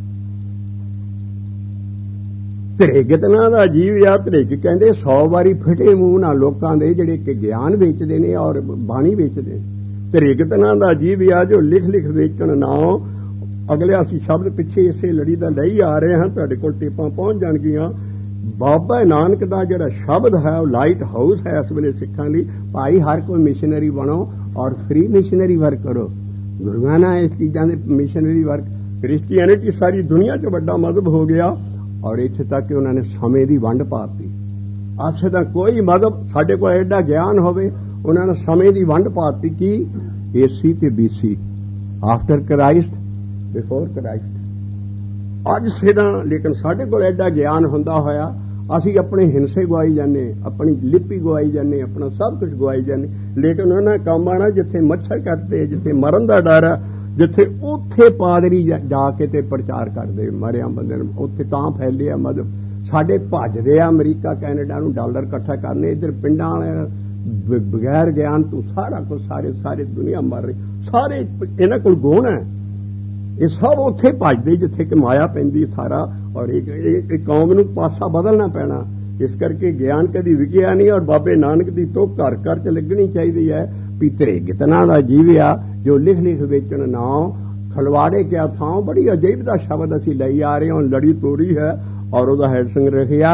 ਧਰੇਗਤਨਾ ਦਾ ਜੀਵ ਆ। ਧਰੇਗ ਕਹਿੰਦੇ ਸੌ ਵਾਰੀ ਫਿਟੇ ਮੂੰਹ ਨਾਲ ਲੋਕਾਂ ਦੇ ਜਿਹੜੇ ਕਿ ਗਿਆਨ ਵੇਚਦੇ ਨੇ ਔਰ ਬਾਣੀ ਵੇਚਦੇ ਨੇ। ਧਰੇਗਤਨਾ ਦਾ ਜੀਵ ਆ ਜੋ ਲਿਖ ਲਿਖ ਵੇਚਣ ਨਾ ਅਗਲੇ ਅਸੀਂ ਸ਼ਬਦ ਪਿੱਛੇ ਇਸੇ ਲੜੀ ਦਾ ਲਈ ਆ ਰਹੇ ਹਾਂ, ਤੁਹਾਡੇ ਕੋਲ ਟੇਪਾਂ ਪਹੁੰਚ ਜਾਣਗੀਆਂ। ਬਾਬਾ ਨਾਨਕ ਦਾ ਜਿਹੜਾ ਸ਼ਬਦ ਹੈ ਉਹ ਲਾਈਟ ਹਾਊਸ ਹੈ ਇਸ ਵੇਲੇ ਸਿੱਖਾਂ ਲਈ। ਭਾਈ ਹਰ ਕੋਈ ਮਿਸ਼ਨਰੀ ਬਣੋ ਔਰ ਫ੍ਰੀ ਮਿਸ਼ਨਰੀ ਵਰਕ ਕਰੋ। ਗੁਰੂਆਂ ਨਾਲ ਇਸ ਚੀਜ਼ਾਂ ਦੇ ਮਿਸ਼ਨਰੀ ਵਰਕ। ਕ੍ਰਿਸਚੀਅਨਿਟੀ ਸਾਰੀ ਦੁਨੀਆ 'ਚ ਵੱਡਾ ਮਜ਼ਹਬ ਹੋ ਗਿਆ ਔਰ ਇੱਥੇ ਤੱਕ ਕਿ ਉਹਨਾਂ ਨੇ ਸਮੇਂ ਦੀ ਵੰਡ ਪਾਤੀ। ਅਸੇ ਤਾਂ ਕੋਈ ਮਜ਼ਹਬ ਸਾਡੇ ਕੋਲ ਐਡਾ ਗਿਆਨ ਹੋਵੇ, ਉਹਨਾਂ ਨੇ ਸਮੇਂ ਦੀ ਵੰਡ ਪਾਤੀ ਕਿ ਏਸੀ ਤੇ BC, after Christ, before Christ. ਅੱਜ ਸਿਰਾਂ ਲੇਕਿਨ ਸਾਡੇ ਕੋਲ ਐਡਾ ਗਿਆਨ ਹੁੰਦਾ ਹੋਇਆ ਅਸੀਂ ਆਪਣੇ ਹਿੰਸੇ ਗਵਾਈ ਜਾਂਦੇ, ਆਪਣੀ ਲਿਪੀ ਗਵਾਈ ਜਾਂਦੇ, ਆਪਣਾ ਸਭ ਕੁਝ ਗਵਾਈ ਜਾਂਦੇ। ਲੇਕਿਨ ਉਹਨਾਂ ਕੰਮ ਆਣਾ ਜਿੱਥੇ ਮੱਛਰ ਕੱਟਦੇ, ਜਿੱਥੇ ਮਰਨ ਦਾ ਡਰ ਹੈ, ਜਿੱਥੇ ਉੱਥੇ ਪਾਦਰੀ ਜਾ ਕੇ ਤੇ ਪ੍ਰਚਾਰ ਕਰਦੇ ਮਰਿਆ ਬੰਦੇ ਨੂੰ, ਉੱਥੇ ਤਾਂ ਫੈਲਿਆ ਮਦਦ। ਸਾਡੇ ਭੱਜਦੇ ਆ ਅਮਰੀਕਾ ਕੈਨੇਡਾ ਨੂੰ ਡਾਲਰ ਇਕੱਠਾ ਕਰਨੇ, ਇੱਧਰ ਪਿੰਡਾਂ ਵਾਲੇ ਬਗੈਰ ਗਿਆਨ ਤੋਂ ਸਾਰਾ ਕੁਝ, ਸਾਰੇ ਸਾਰੇ ਦੁਨੀਆ ਮਰ ਰਹੀ। ਸਾਰੇ ਇਹਨਾਂ ਕੋਲ ਗੁਣ ਹੈ, ਇਹ ਸਭ ਉੱਥੇ ਭੱਜਦੇ ਜਿੱਥੇ ਕਿ ਮਾਇਆ ਪੈਂਦੀ ਸਾਰਾ। ਔਰ ਇਹ ਕੌਮ ਨੂੰ ਪਾਸਾ ਬਦਲਣਾ ਪੈਣਾ। ਇਸ ਕਰਕੇ ਗਿਆਨ ਕਦੀ ਵਿਕਿਆ ਨਹੀਂ। ਔਰ ਬਾਬੇ ਨਾਨਕ ਦੀ ਤੋਂ ਘਰ ਘਰ 'ਚ ਲੱਗਣੀ ਚਾਹੀਦੀ ਹੈ ਵੀ ਤ੍ਰਿਗਤਨਾ ਦਾ ਜੀਵਿਆ ਜੋ ਲਿਖ ਲਿਖ ਵੇਚਣ ਨਾਉ ਖਲਵਾੜੇ ਕਿਆ ਥਾਂ। ਬੜੀ ਅਜੀਬ ਦਾ ਸ਼ਬਦ ਅਸੀਂ ਲਈ ਆ ਰਹੇ ਹਾਂ, ਲੜੀ ਤੋੜੀ ਹੈ। ਔਰ ਉਹਦਾ ਹੈਡ ਸਿੰਘ ਰੱਖਿਆ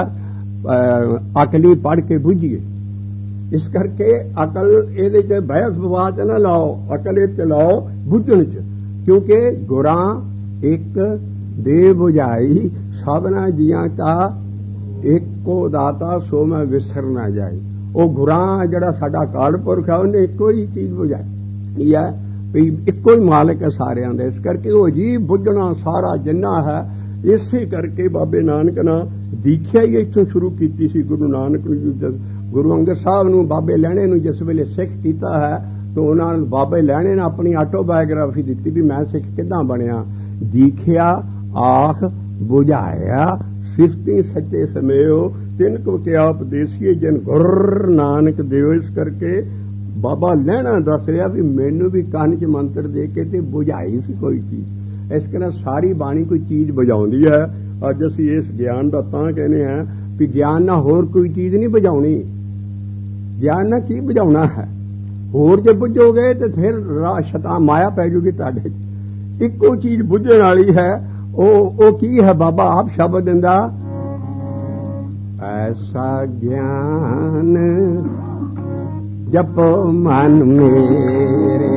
ਅਕਲੀ ਪੜ੍ਹ ਕੇ ਬੁੱਝੀਏ। ਇਸ ਕਰਕੇ ਅਕਲ ਇਹਦੇ 'ਚ ਬਹਿਸ ਵਿਵਾਦ 'ਚ ਨਾ ਲਾਓ, ਅਕਲ ਇਹ 'ਚ ਲਾਓ ਬੁੱਝਣ 'ਚ। ਕਿਉਂਕਿ ਗੁਰਾਂ ਇੱਕ ਦੇ ਬੁਝਾਈ ਸਭਨਾ ਜੀਆਂ ਕਾ ਇੱਕੋ ਦਾਤਾ ਸੋ ਮੈਂ ਵਿਸਰ ਨਾ ਜਾਈ। ਉਹ ਗੁਰਾਂ ਜਿਹੜਾ ਸਾਡਾ ਅਕਾਲ ਪੁਰਖ ਹੈ ਉਹਨੇ ਇੱਕੋ ਹੀ ਚੀਜ਼ ਬੁਝਾਈ ਹੈ ਵੀ ਇੱਕੋ ਹੀ ਮਾਲਕ ਹੈ ਸਾਰਿਆਂ ਦੇ। ਇਸ ਕਰਕੇ ਉਹ ਜੀ ਬੁੱਝਣਾ ਸਾਰਾ ਜਿੰਨਾ ਹੈ। ਇਸੇ ਕਰਕੇ ਬਾਬੇ ਨਾਨਕ ਨੇ ਦੀਖਿਆ ਹੀ ਇੱਥੋਂ ਸ਼ੁਰੂ ਕੀਤੀ ਸੀ। ਗੁਰੂ ਨਾਨਕ ਨੂੰ, ਗੁਰੂ ਅੰਗਦ ਸਾਹਿਬ ਨੂੰ, ਬਾਬੇ ਲਹਿਣੇ ਨੂੰ ਜਿਸ ਵੇਲੇ ਸਿੱਖ ਕੀਤਾ ਹੈ ਤਾਂ ਉਹਨਾਂ ਨੇ ਬਾਬੇ ਲਹਿਣੇ ਨੇ ਆਪਣੀ ਆਟੋਬਾਇਓਗ੍ਰਾਫੀ ਦਿੱਤੀ ਵੀ ਮੈਂ ਸਿੱਖ ਕਿੱਦਾਂ ਬਣਿਆ। ਦੀਖਿਆ ਆਖ ਬੁਝਾਇਆ ਸਿਫਤੀ ਸੱਚੇ ਸਮੇਓ ਤਿੰਨ ਕੋ ਕਿਆ ਉਪਦੇਸੀਏ ਜਨ ਗੁਰ ਨਾਨਕ ਦਿਓ। ਇਸ ਕਰਕੇ ਬਾਬਾ ਲਹਿਣਾ ਦੱਸ ਰਿਹਾ ਵੀ ਮੈਨੂੰ ਵੀ ਕੰਨ 'ਚ ਮੰਤਰ ਦੇ ਕੇ ਤੇ ਬੁਝਾਈ ਸੀ ਕੋਈ ਚੀਜ਼। ਇਸ ਕਰਕੇ ਸਾਰੀ ਬਾਣੀ ਕੋਈ ਚੀਜ਼ ਬੁਝਾਉਂਦੀ ਹੈ। ਅੱਜ ਅਸੀਂ ਇਸ ਗਿਆਨ ਦਾ ਤਾਂ ਕਹਿੰਦੇ ਹਾਂ ਵੀ ਗਿਆਨ ਨਾਲ ਹੋਰ ਕੋਈ ਚੀਜ਼ ਨਹੀਂ ਬੁਝਾਉਣੀ। ਗਿਆਨ ਨਾਲ ਕੀ ਬੁਝਾਉਣਾ ਹੈ? ਹੋਰ ਜੇ ਬੁੱਝੋਗੇ ਤੇ ਫਿਰ ਸ਼ੈਤਾਨ ਮਾਇਆ ਪੈ ਜੂਗੀ ਤੁਹਾਡੇ। ਇੱਕੋ ਚੀਜ਼ ਬੁੱਝਣ ਵਾਲੀ ਹੈ। ਉਹ ਉਹ ਕੀ ਹੈ? ਬਾਬਾ ਆਪ ਸ਼ਬਦ ਦਿੰਦਾ, ਐਸਾ ਗਿਆਨ ਜਪੋ ਮਨ ਮੇਰੇ,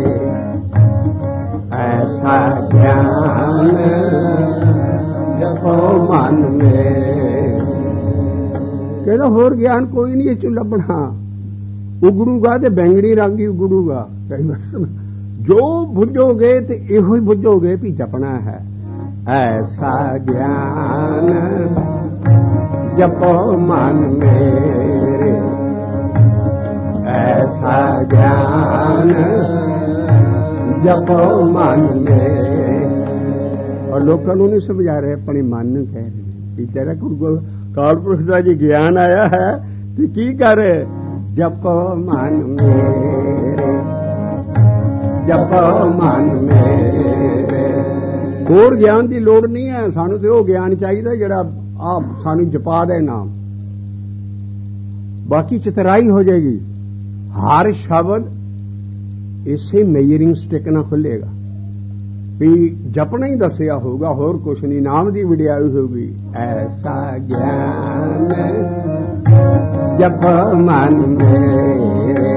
ਐਸਾ ਗਿਆਨ ਜਪੋ ਮਨ ਮੇਰੇ। ਕਹਿੰਦਾ ਹੋਰ ਗਿਆਨ ਕੋਈ ਨਹੀਂ ਇਹ 'ਚ ਲੱਭਣਾ। ਉਗੜੂਗਾ ਤੇ ਬੈਂਗਣੀ ਰੰਗ ਹੀ ਉਗੜੂਗਾ। ਕਈ ਵਾਰ ਜੋ ਬੁੱਝੋਗੇ ਤੇ ਇਹੋ ਹੀ ਬੁੱਝੋਗੇ ਵੀ ਜਪਣਾ ਹੈ। ਐਸਾ ਗਿਆਨ ਜਪੋ ਮਨ ਮੇਰੇ, ਐਸਾ ਗਿਆਨ ਜਪੋ ਮਨ ਮੇਰੇ। ਔਰ ਲੋਕਾਂ ਨੂੰ ਨਹੀਂ ਸਮਝਾ ਰਹੇ, ਆਪਣੇ ਮਨ ਨੂੰ ਕਹਿ ਰਹੇ ਕਿ ਤੇਰਾ ਕਾਲਪੁਰਖ ਦਾ ਜੀ ਗਿਆਨ ਆਇਆ ਹੈ ਤੇ ਕੀ ਕਰ ਜਪੋ ਮਨ ਮੇਰੇ, ਜਪੋ ਮਨ ਮੇਰੇ। ਹੋਰ ਗਿਆਨ ਦੀ ਲੋੜ ਨਹੀਂ ਹੈ ਸਾਨੂੰ, ਤੇ ਉਹ ਗਿਆਨ ਚਾਹੀਦਾ ਜਿਹੜਾ ਆਪ ਸਾਨੂੰ ਜਪਾ ਦੇ ਨਾਮ। ਬਾਕੀ ਚਤਰਾਈ ਹੋ ਜਾਏਗੀ। ਹਰ ਸ਼ਬਦ ਇਸੇ ਮੇਜਰਿੰਗ ਸਟਿਕ ਨਾਲ ਖੁੱਲੇਗਾ ਵੀ ਜਪਣਾ ਹੀ ਦੱਸਿਆ ਹੋਊਗਾ, ਹੋਰ ਕੁਛ ਨਹੀਂ। ਨਾਮ ਦੀ ਵਡਿਆਈ ਹੋਊਗੀ। ਐਸਾ ਗਿਆਨ ਜਪ ਮਨ ਮੇਰੇ,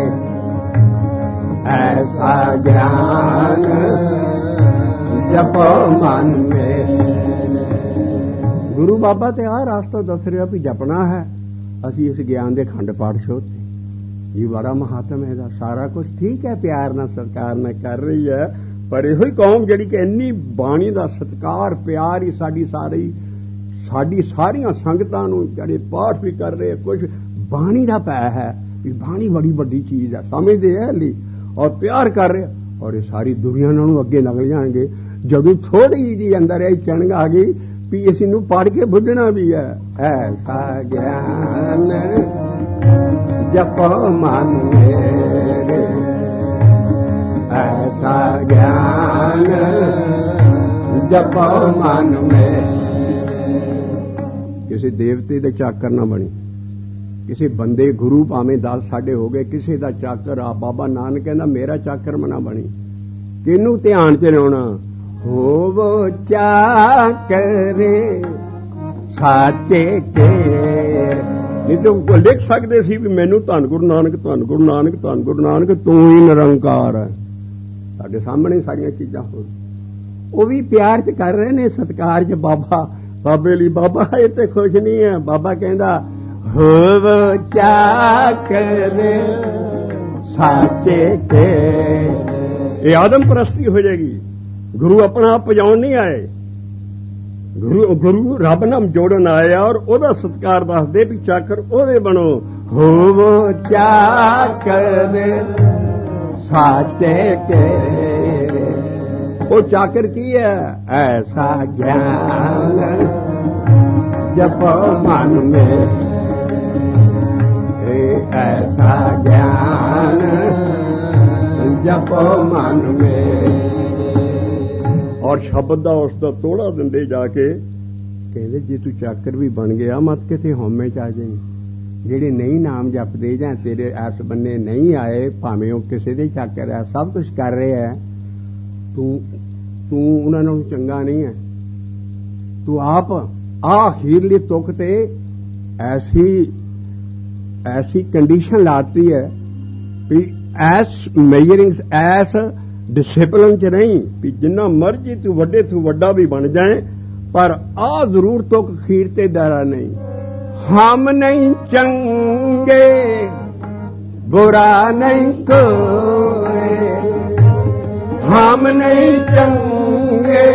ਐਸਾ ਗਿਆਨ ਜਪ ਮਨ ਮੇਰੇ। ਗੁਰੂ ਬਾਬਾ ਤੇ ਆਹ ਰਾਸਤਾ ਦੱਸ ਰਿਹਾ ਵੀ ਜਪਣਾ ਹੈ। ਅਸੀਂ ਇਸ ਗਿਆਨ ਦੇ ਖੰਡ ਪਾਠ ਛੋਤੇ ਜੀ, ਬੜਾ ਮਹਾਤਮ ਇਹਦਾ। ਸਾਰਾ ਕੁਝ ਠੀਕ ਹੈ, ਪਿਆਰ ਨਾਲ ਸਰਕਾਰ ਨਾਲ ਕਰ ਰਹੀ ਹੈ, ਪਰ ਇਹੋ ਹੀ ਕੌਮ ਜਿਹੜੀ ਕਿ ਇੰਨੀ ਬਾਣੀ ਦਾ ਸਤਿਕਾਰ ਪਿਆਰ ਹੀ ਸਾਡੀ ਸਾਰੀ ਸਾਡੀ ਸਾਰੀਆਂ ਸੰਗਤਾਂ ਨੂੰ ਜਿਹੜੇ ਪਾਠ ਵੀ ਕਰ ਰਹੇ ਕੁਝ ਬਾਣੀ ਦਾ ਪੈ ਹੈ ਵੀ ਬਾਣੀ ਬੜੀ ਵੱਡੀ ਚੀਜ਼ ਹੈ, ਸਮਝਦੇ ਹੈ ਲਈ ਔਰ ਪਿਆਰ ਕਰ ਰਹੇ। ਔਰ ਇਹ ਸਾਰੀ ਦੁਨੀਆ ਨਾਲੋਂ ਅੱਗੇ ਨਿਕਲ ਜਾਣਗੇ ਜਦੋਂ ਥੋੜੀ ਜਿਹੀ ਅੰਦਰ ਇਹ ਚਣਗ ਆ ਗਈ ਵੀ ਇਸ ਨੂੰ ਪੜ੍ਹ ਕੇ ਬੁੱਝਣਾ ਵੀ ਹੈ। ਐਸਾ ਗਿਆਨ ਜਪੋ ਮਨ ਮੇਰੇ, ਐਸਾ ਗਿਆਨ ਜਪੋ ਮਨ ਮੇਰੇ। ਕਿਸੇ ਦੇਵਤੇ ਦੇ ਚਾਕਰ ਨਾ ਬਣੀ, ਕਿਸੇ ਬੰਦੇ ਗੁਰੂ ਭਾਵੇਂ ਦਸ ਸਾਡੇ ਹੋ ਗਏ, ਕਿਸੇ ਦਾ ਚਾਕਰ ਆ। ਬਾਬਾ ਨਾਨਕ ਕਹਿੰਦਾ ਮੇਰਾ ਚਾਕਰ ਨਾ ਬਣੀ। ਕਿਹਨੂੰ ਧਿਆਨ 'ਚ ਲਾਉਣਾ? ਹੋਵੋ ਚਾਕਰੇ ਸਾਚੇ ਕੇ। ਨਹੀਂ ਤਾਂ ਉਹ ਲਿਖ ਸਕਦੇ ਸੀ ਵੀ ਮੈਨੂੰ ਧੰਨ ਗੁਰੂ ਨਾਨਕ, ਧੰਨ ਗੁਰੂ ਨਾਨਕ, ਧੰਨ ਗੁਰੂ ਨਾਨਕ, ਤੂੰ ਹੀ ਨਿਰੰਕਾਰ ਹੈ। ਸਾਡੇ ਸਾਹਮਣੇ ਸਾਰੀਆਂ ਚੀਜ਼ਾਂ ਹੋ, ਉਹ ਵੀ ਪਿਆਰ ਚ ਕਰ ਰਹੇ ਨੇ, ਸਤਿਕਾਰ ਚ। ਬਾਬਾ ਬਾਬੇ ਲਈ ਬਾਬਾ ਇਹ ਤੇ ਖੁਸ਼ ਨਹੀਂ ਹੈ। ਬਾਬਾ ਕਹਿੰਦਾ ਹੋਵੋ ਚਾਕਰੇ ਸਾਚੇ ਕੇ। ਇਹ ਆਦਮ ਪ੍ਰਸਤੀ ਹੋ ਜਾਏਗੀ। ਗੁਰੂ ਆਪਣਾ ਆਪ ਪਜਾਉਣ ਨਹੀਂ ਆਏ, ਗੁਰੂ ਗੁਰੂ ਰੱਬ ਨਾਲ ਜੋੜਨ ਆਏ ਔਰ ਉਹਦਾ ਸਤਿਕਾਰ ਦੱਸਦੇ ਵੀ ਚਾਕਰ ਉਹਦੇ ਬਣੋ। ਹੋਵੋ ਚਾਕਰ ਸਾਚੇ ਕੇ। ਉਹ ਚਾਕਰ ਕੀ ਹੈ? ਐਸਾ ਗਿਆਨ ਜਪੋ ਮਨ ਮੇ, ਐਸਾ ਗਿਆਨ ਜਪੋ ਮਨ ਮੇ। ਔਰ ਸ਼ਬਦ ਦਾ ਉਸ ਦਾ ਤੋੜਾ ਦਿੰਦੇ ਜਾ ਕੇ ਕਹਿੰਦੇ ਜੇ ਤੂੰ ਚਾਕਰ ਵੀ ਬਣ ਗਿਆ ਮਤ ਕਿਤੇ ਹਉਮੈ ਚ ਆ ਜਾਈਂ। ਜਿਹੜੇ ਨਹੀਂ ਨਾਮ ਜਪਦੇ ਜਾਂ ਤੇਰੇ ਐਸ ਬੰਨੇ ਨਹੀਂ ਆਏ, ਭਾਵੇਂ ਉਹ ਕਿਸੇ ਦੇ ਚਾਕਰ ਹੈ, ਸਭ ਕੁਝ ਕਰ ਰਹੇ ਹੈ, ਤੂੰ ਤੂੰ ਉਹਨਾਂ ਨੂੰ ਚੰਗਾ ਨਹੀਂ ਹੈ। ਤੂੰ ਆਪ ਆ ਅਖੀਰਲੀ ਤੁਕ ਤੇ ਐਸੀ ਐਸੀ ਕੰਡੀਸ਼ਨ ਲਾਤੀ ਹੈ ਵੀ ਐਸ ਮੇਜਰਿੰਗਸ, ਐਸ ਡਿਸਿਪਲਿਨ ਚ ਨਹੀਂ ਵੀ ਜਿੰਨਾ ਮਰਜੀ ਤੂੰ ਵੱਡੇ ਤੂੰ ਵੱਡਾ ਵੀ ਬਣ ਜਾਏ, ਪਰ ਆ ਜ਼ਰੂਰ ਤੁਕ ਖੀਰ ਤੇ ਦਾਰਾ ਨਹੀਂ। ਹਮ ਨਹੀਂ ਚੰਗੇ ਬੁਰਾ ਨਹੀਂ ਕੋਏ, ਹਮ ਨਹੀਂ ਚੰਗੇ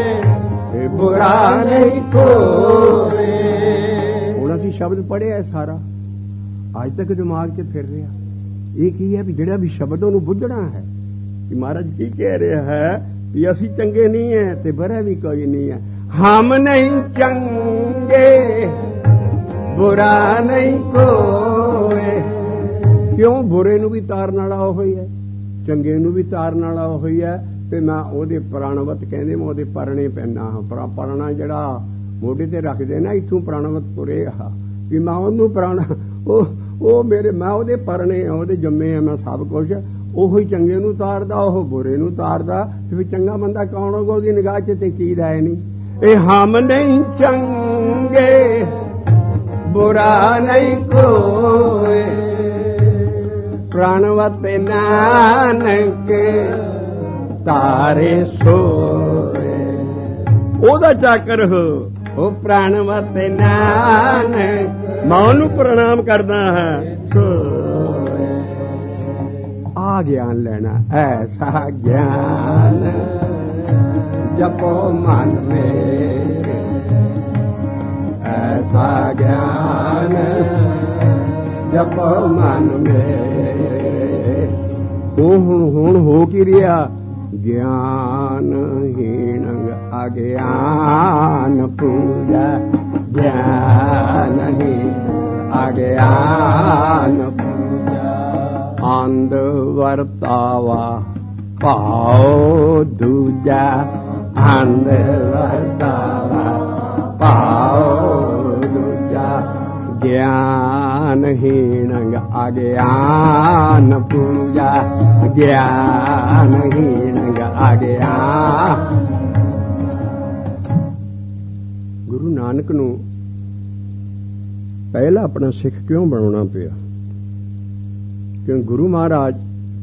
ਬੁਰਾ ਨਹੀਂ ਕੋਏ। ਹੁਣ ਅਸੀਂ ਸ਼ਬਦ ਪੜ੍ਹਿਆ ਸਾਰਾ, ਅੱਜ ਤੱਕ ਦਿਮਾਗ 'ਚ ਫਿਰ ਰਿਹਾ। ਇਹ ਕੀ ਹੈ ਵੀ ਜਿਹੜਾ ਵੀ ਸ਼ਬਦ ਉਹਨੂੰ ਬੁੱਝਣਾ ਹੈ ਕਿ ਮਹਾਰਾਜ ਕੀ ਕਹਿ ਰਿਹਾ ਹੈ ਵੀ ਅਸੀਂ ਚੰਗੇ ਨਹੀਂ ਹੈ ਤੇ ਬੁਰਾ ਵੀ ਕੋਈ ਨਹੀਂ ਹੈ। ਹਮ ਨਹੀਂ ਚੰਗੇ ਬੁਰਾ ਨਹੀਂ ਕੋਏ। ਕਿਉਂ? ਬੁਰੇ ਨੂੰ ਵੀ ਤਾਰਨ ਵਾਲਾ ਉਹ ਹੀ ਹੈ, ਚੰਗੇ ਨੂੰ ਵੀ ਤਾਰਨ ਵਾਲਾ ਉਹ ਹੀ ਹੈ। ਤੇ ਮੈਂ ਉਹਦੇ ਪ੍ਰਾਣਵਤ ਕਹਿੰਦੇ, ਮੈਂ ਉਹਦੇ ਪਰਣੇ ਪੈਂਦਾ ਹਾਂ। ਪਰਣਾ ਜਿਹੜਾ ਮੋਢੇ ਤੇ ਰੱਖਦੇ ਨਾ, ਇੱਥੋਂ ਪ੍ਰਾਣਵਤ ਤੁਰੇ ਆ ਵੀ ਮੈਂ ਉਹਨੂੰ ਪ੍ਰਾਣ, ਉਹ ਉਹ ਮੇਰੇ ਮੈਂ ਉਹਦੇ ਪਰਣੇ ਆ, ਉਹਦੇ ਜੰਮੇ ਆ, ਮੈਂ ਸਭ ਕੁਛ। ਉਹੋ ਹੀ ਚੰਗੇ ਨੂੰ ਤਾਰਦਾ, ਉਹ ਬੁਰੇ ਨੂੰ ਤਾਰਦਾ। ਤੇ ਫਿਰ ਚੰਗਾ ਬੰਦਾ ਕੌਣ ਹੋਗਾ? ਉਹਦੀ ਨਿਗਾਹ 'ਚ ਤੇ ਚੀਜ਼ ਹੈ ਨਹੀਂ। ਇਹ ਹਮ ਨਹੀਂ ਚੰਗੇ ਬੁਰਾ ਨਹੀਂ ਕੋਏ, ਪ੍ਰਾਣਵਤ ਨਾਨਕ ਤਾਰੇ ਸੋਏ। ਉਹਦਾ ਚਾਕਰ ਹੋ, ਉਹ ਪ੍ਰਾਣਵਤ ਨਾਨਕ, ਮੈਂ ਉਹਨੂੰ ਪ੍ਰਣਾਮ ਕਰਦਾ ਹਾਂ। ਸੋਏ ਆ ਗਿਆਨ ਲੈਣਾ, ਐਸਾ ਗਿਆਨ ਜਪੋ ਮਨ ਮੇ, ਐਸਾ ਗਿਆਨ ਜਪੋ ਮਨ ਮੇ। ਉਹ ਹੁਣ ਹੁਣ ਹੋ ਕੀ ਰਿਹਾ? ਗਿਆਨਹੀਣ ਅਗਿਆਨ ਪੂਜਾ, ਗਿਆਨਹੀਣ ਅਗਿਆਨ ਪੂਜਾ। ਅੰਧ ਵਰਤਾਵਾ ਭਾਉ ਦੂਜਾ, ਅੰਧ ਵਰਤਾਵਾ ਭਾਉ ਦੂਜਾ। ਗਿਆਨਹੀਣ ਅਗਿਆਨ ਪੂਜਾ, ਗਿਆਨਹੀਣ ਅਗਿਆਨ। ਗੁਰੂ ਨਾਨਕ ਨੂੰ ਪਹਿਲਾ ਆਪਣਾ ਸਿੱਖ ਕਿਉਂ ਬਣਾਉਣਾ ਪਿਆ? ਕਿਉਂ ਗੁਰੂ ਮਹਾਰਾਜ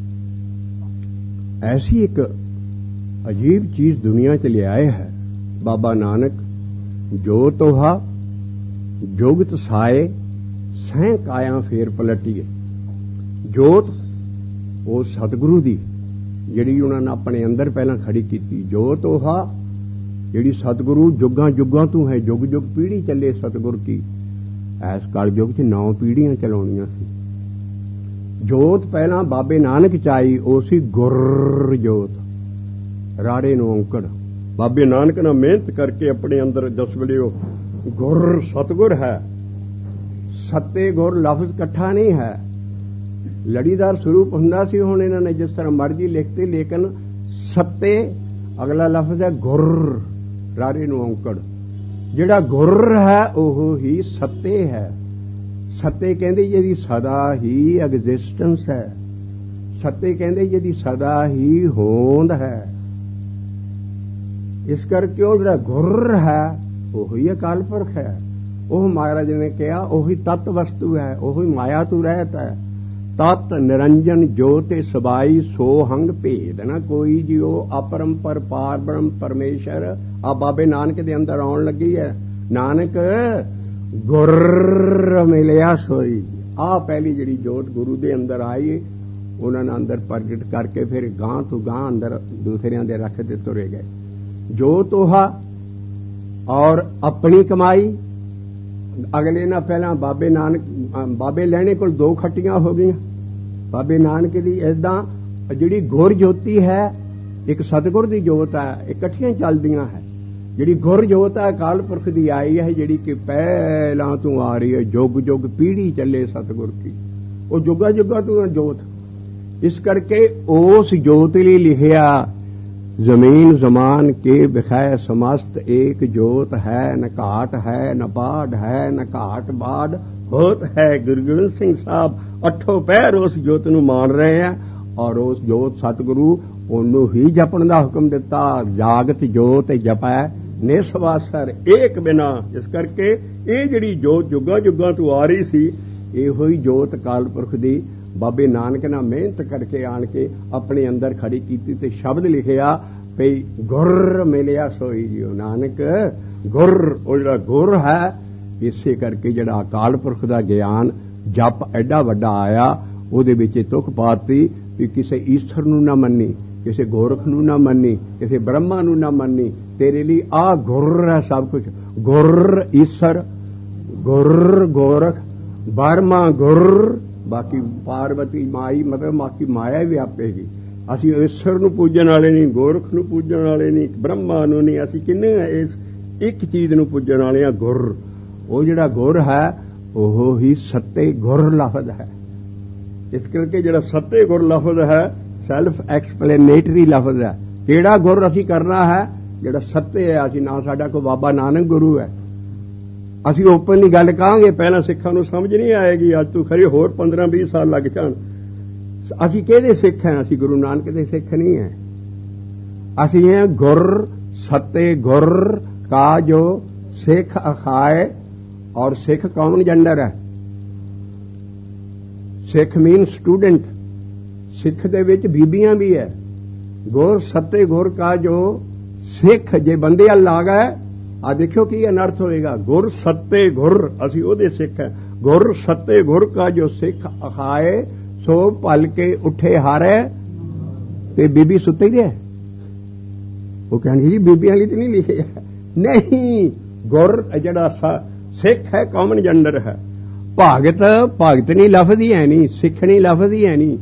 ਐਸੀ ਇੱਕ ਅਜੀਬ ਚੀਜ਼ ਦੁਨੀਆ 'ਚ ਲਿਆਏ ਹੈ। ਬਾਬਾ ਨਾਨਕ ਜੋ ਤੋਹਾ ਜੋਗਤ ਸਾਏ ਸਹਿ ਕਾਇਆ ਫੇਰ ਪਲਟੀਏ। ਜੋਤ ਉਹ ਸਤਿਗੁਰੂ ਦੀ ਜਿਹੜੀ ਉਹਨਾਂ ਨੇ ਆਪਣੇ ਅੰਦਰ ਪਹਿਲਾਂ ਖੜੀ ਕੀਤੀ। ਜੋਤ ਉਹ ਜਿਹੜੀ ਸਤਿਗੁਰੂ ਜੁਗਾਂ ਜੁਗਾਂ ਤੋਂ ਹੈ, ਜੁਗ ਜੁਗ ਪੀੜ੍ਹੀ ਚੱਲੇ ਸਤਿਗੁਰ ਕੀ। ਐਸ ਕਲ ਯੁਗ 'ਚ ਨੌ ਪੀੜ੍ਹੀਆਂ ਚਲਾਉਣੀਆਂ ਸੀ। ਜੋਤ ਪਹਿਲਾਂ ਬਾਬੇ ਨਾਨਕ ਚ ਆਈ, ਉਹ ਸੀ ਗੁਰ ਜੋਤ, ਰਾੜੇ ਨੂੰ ਔਂਕੜ। ਬਾਬੇ ਨਾਨਕ ਨਾਲ ਮਿਹਨਤ ਕਰਕੇ ਆਪਣੇ ਅੰਦਰ ਦਸ ਵੇਲੇ ਉਹ ਗੁਰ ਸਤਿਗੁਰ ਹੈ। ਸੱਤੇ ਗੁਰ ਲਫ਼ਜ਼ ਇਕੱਠਾ ਨਹੀਂ ਹੈ, ਲੜੀਦਾਰ ਸਰੂਪ ਹੁੰਦਾ ਸੀ। ਹੁਣ ਇਹਨਾਂ ਨੇ ਜਿਸ ਤਰ੍ਹਾਂ ਮਰਜ਼ੀ ਲਿਖਤੇ, ਲੇਕਿਨ ਸੱਤੇ ਅਗਲਾ ਲਫ਼ਜ਼ ਹੈ ਗੁਰ, ਰਾਰੇ ਨੂੰ ਔਂਕੜ। ਜਿਹੜਾ ਗੁਰ ਹੈ ਉਹ ਹੀ ਸੱਤੇ ਹੈ। ਸੱਤੇ ਕਹਿੰਦੇ ਜਿਹਦੀ ਸਦਾ ਹੀ ਐਗਜ਼ਿਸਟੈਂਸ ਹੈ। ਸੱਤੇ ਕਹਿੰਦੇ ਜਿਹਦੀ ਸਦਾ ਹੀ ਹੋਂਦ ਹੈ। ਇਸ ਕਰਕੇ ਉਹ ਜਿਹੜਾ ਗੁਰ ਹੈ ਉਹੀ ਅਕਾਲ ਪੁਰਖ ਹੈ। ਉਹ ਮਹਾਰਾਜ ਨੇ ਕਿਹਾ ਉਹੀ ਤਤ ਵਸਤੂ ਹੈ, ਉਹੀ ਮਾਇਆ ਤੂ ਰਹਿਤ ਹੈ। ਤਤ ਨਿਰੰਜਨ ਜੋਤਿ ਸਬਾਈ ਸੋ ਹੰਗ ਭੇਦ ਨਾ ਕੋਈ ਜਿਉ ਅਪਰੰਪਰ ਪਾਰ ਬ੍ਰਹਮ ਪਰਮੇਸ਼ਰ। ਆ ਬਾਬੇ ਨਾਨਕ ਦੇ ਅੰਦਰ ਆਉਣ ਲੱਗੀ ਹੈ। ਨਾਨਕ ਗੁਰ ਮਿਲਿਆ ਸੋਈ। ਆ ਪਹਿਲੀ ਜਿਹੜੀ ਜੋਤ ਗੁਰੂ ਦੇ ਅੰਦਰ ਆਈ, ਉਹਨਾਂ ਨੇ ਅੰਦਰ ਪ੍ਰਗਟ ਕਰਕੇ ਫਿਰ ਗਾਂ ਤੋਂ ਗਾਂ ਅੰਦਰ ਦੂਸਰਿਆਂ ਦੇ ਰੱਖਦੇ ਤੁਰੇ ਗਏ। ਜੋਤ ਉਹ ਔਰ ਆਪਣੀ ਕਮਾਈ। ਅਗਲੇ ਨਾਲ ਪਹਿਲਾਂ ਬਾਬੇ ਨਾਨਕ ਬਾਬੇ ਲੈਣੇ ਕੋਲ ਦੋ ਖੱਟੀਆਂ ਹੋ ਗਈਆਂ। ਬਾਬੇ ਨਾਨਕ ਦੀ ਏਦਾਂ ਜਿਹੜੀ ਗੁਰ ਜੋਤੀ ਹੈ, ਇੱਕ ਸਤਿਗੁਰ ਦੀ ਜੋਤ ਹੈ, ਇਕੱਠੀਆਂ ਚੱਲਦੀਆਂ ਹੈ। ਜਿਹੜੀ ਗੁਰ ਜੋਤ ਹੈ ਅਕਾਲ ਪੁਰਖ ਦੀ ਆਈ ਹੈ, ਜਿਹੜੀ ਕਿ ਪਹਿਲਾਂ ਤੋਂ ਆ ਰਹੀ ਹੈ, ਜੁਗ ਜੁਗ ਪੀੜੀ ਚੱਲੇ ਸਤਿਗੁਰ ਕੀ, ਉਹ ਜੁਗਾ ਜੁਗਾ ਤੋਂ ਜੋਤ। ਇਸ ਕਰਕੇ ਉਸ ਜੋਤ ਲਈ ਲਿਖਿਆ ਜ਼ਮੀਨ ਜ਼ਮਾਨ ਕੇ ਵਿਖਾਇ ਸਮਸਤ ਏਕ ਜੋਤ ਹੈ, ਨ ਘਾਟ ਹੈ ਨ ਬਾੜ ਹੈ, ਨ ਘਾਟ ਬਾੜ ਹੋਤ ਹੈ। ਗੁਰੂ ਗੋਬਿੰਦ ਸਿੰਘ ਸਾਹਿਬ ਅੱਠੋਂ ਪਹਿਰ ਉਸ ਜੋਤ ਨੂੰ ਮਾਣ ਰਹੇ ਆ, ਔਰ ਉਸ ਜੋਤ ਸਤਿਗੁਰੂ ਉਹਨੂੰ ਹੀ ਜਪਣ ਦਾ ਹੁਕਮ ਦਿੱਤਾ। ਜਾਗਤ ਜੋਤ ਜਪੈ ਨਿਸਵਾਸਰ ਏਕ ਬਿਨਾ। ਇਸ ਕਰਕੇ ਇਹ ਜਿਹੜੀ ਜੋਤ ਜੁਗਾਂ ਜੁਗਾਂ ਤੋਂ ਆ ਰਹੀ ਸੀ, ਇਹੋ ਹੀ ਜੋਤ ਅਕਾਲ ਪੁਰਖ ਦੀ ਬਾਬੇ ਨਾਨਕ ਨਾਲ ਮਿਹਨਤ ਕਰਕੇ ਆਣ ਕੇ ਆਪਣੇ ਅੰਦਰ ਖੜੀ ਕੀਤੀ ਤੇ ਸ਼ਬਦ ਲਿਖਿਆ ਭਈ ਗੁਰ ਮਿਲਿਆ ਸੋਈ ਜਿਉ। ਨਾਨਕ ਗੁਰ, ਉਹ ਜਿਹੜਾ ਗੁਰ ਹੈ, ਇਸੇ ਕਰਕੇ ਜਿਹੜਾ ਅਕਾਲ ਪੁਰਖ ਦਾ ਗਿਆਨ ਜਪ ਐਡਾ ਵੱਡਾ ਆਇਆ, ਉਹਦੇ ਵਿੱਚ ਤੁਕ ਪਾਤੀ ਵੀ ਕਿਸੇ ਈਸ਼ਰ ਨੂੰ ਨਾ ਮੰਨੀ, ਕਿਸੇ ਗੋਰਖ ਨੂੰ ਨਾ ਮੰਨੀ, ਕਿਸੇ ਬ੍ਰਹਮਾ ਨੂੰ ਨਾ ਮੰਨੀ। ਤੇਰੇ ਲਈ ਆ ਗੁਰ ਹੈ ਸਭ ਕੁਝ। ਗੁਰ ਈਸ਼ਰ, ਗੁਰ ਗੋਰਖ, ਬ੍ਰਹਮਾ ਗੁਰ, ਬਾਕੀ ਪਾਰਵਤੀ ਮਾਈ, ਮਤਲਬ ਬਾਕੀ ਮਾਇਆ ਵੀ ਆਪੇਗੀ। ਅਸੀਂ ਈਸ਼ਰ ਨੂੰ ਪੂਜਣ ਵਾਲੇ ਨਹੀਂ, ਗੋਰਖ ਨੂੰ ਪੂਜਣ ਵਾਲੇ ਨਹੀਂ, ਬ੍ਰਹਮਾ ਨੂੰ ਨਹੀਂ। ਅਸੀਂ ਕਿੰਨੇ ਇਸ ਇੱਕ ਚੀਜ਼ ਨੂੰ ਪੂਜਣ ਵਾਲੇ ਆ, ਗੁਰ। ਉਹ ਜਿਹੜਾ ਗੁਰ ਹੈ ਉਹ ਹੀ ਸੱਤੇ ਗੁਰ ਲਫ਼ਜ਼ ਹੈ। ਇਸ ਕਰਕੇ ਜਿਹੜਾ ਸੱਤੇ ਗੁਰ ਲਫ਼ਜ਼ ਹੈ ਸੈਲਫ ਐਕਸਪਲੇਨੇਟਰੀ ਲਫ਼ਜ਼ ਹੈ। ਕਿਹੜਾ ਗੁਰ ਅਸੀਂ ਕਰਨਾ ਹੈ? ਜਿਹੜਾ ਸੱਤੇ ਹੈ। ਅਸੀਂ ਨਾ ਸਾਡਾ ਕੋਈ ਬਾਬਾ ਨਾਨਕ ਗੁਰੂ ਹੈ। ਅਸੀਂ ਓਪਨ ਦੀ ਗੱਲ ਕਹਾਂਗੇ, ਪਹਿਲਾਂ ਸਿੱਖਾਂ ਨੂੰ ਸਮਝ ਨਹੀਂ ਆਏਗੀ। ਅੱਜ ਤੋਂ ਖਰੇ ਹੋਰ ਪੰਦਰਾਂ ਵੀਹ ਸਾਲ ਲੱਗ ਜਾਣ। ਅਸੀਂ ਕਿਹਦੇ ਸਿੱਖ ਹਾਂ? ਅਸੀਂ ਗੁਰੂ ਨਾਨਕ ਦੇ ਸਿੱਖ ਨਹੀਂ ਹੈ। ਅਸੀਂ ਹੈ ਗੁਰ ਸੱਤੇ ਗੁਰ ਕਾ ਜੋ ਸਿੱਖ ਅਖਾਏ। ਔਰ ਸਿੱਖ ਕਾਮਨ ਜੈਂਡਰ ਹੈ। ਸਿੱਖ ਮੀਨ ਸਟੂਡੈਂਟ। ਸਿੱਖ ਦੇ ਵਿੱਚ ਬੀਬੀਆਂ ਵੀ ਹੈ। ਗੁਰ ਸੱਤੇ ਗੁਰ ਕਾ ਜੋ ਸਿੱਖ, ਜੇ ਬੰਦੇ ਅੱਲ ਆ ਗਏ, ਆ ਦੇਖਿਓ ਕੀ ਅਨਰਥ ਹੋਏਗਾ। ਗੁਰ ਸੱਤੇ ਗੁਰ, ਅਸੀਂ ਉਹਦੇ ਸਿੱਖ ਹੈ। ਗੁਰ ਸੱਤੇ ਗੁਰ ਕਾ ਜੋ ਸਿੱਖ ਅਖਾਏ ਸੋ ਭਲ ਕੇ ਉੱਠੇ ਹਾਰੇ। ਤੇ ਬੀਬੀ ਸੁੱਤੇ ਹੀ ਰਹੇ। ਉਹ ਕਹਿੰਦੀ ਜੀ ਬੀਬੀਆਂ ਲਈ ਤੇ ਨਹੀਂ ਲਿਖਿਆ। ਨਹੀਂ, ਗੁਰ ਜਿਹੜਾ ਸਿੱਖ ਹੈ ਕਾਮਨ ਜੈਂਡਰ ਹੈ। ਭਗਤ, ਭਗਤ ਨਹੀਂ ਲਫ਼ਜ਼ ਹੀ ਹੈ ਨਹੀਂ, ਸਿੱਖਣੀ ਲਫ਼ਜ਼ ਹੀ ਹੈ ਨਹੀਂ।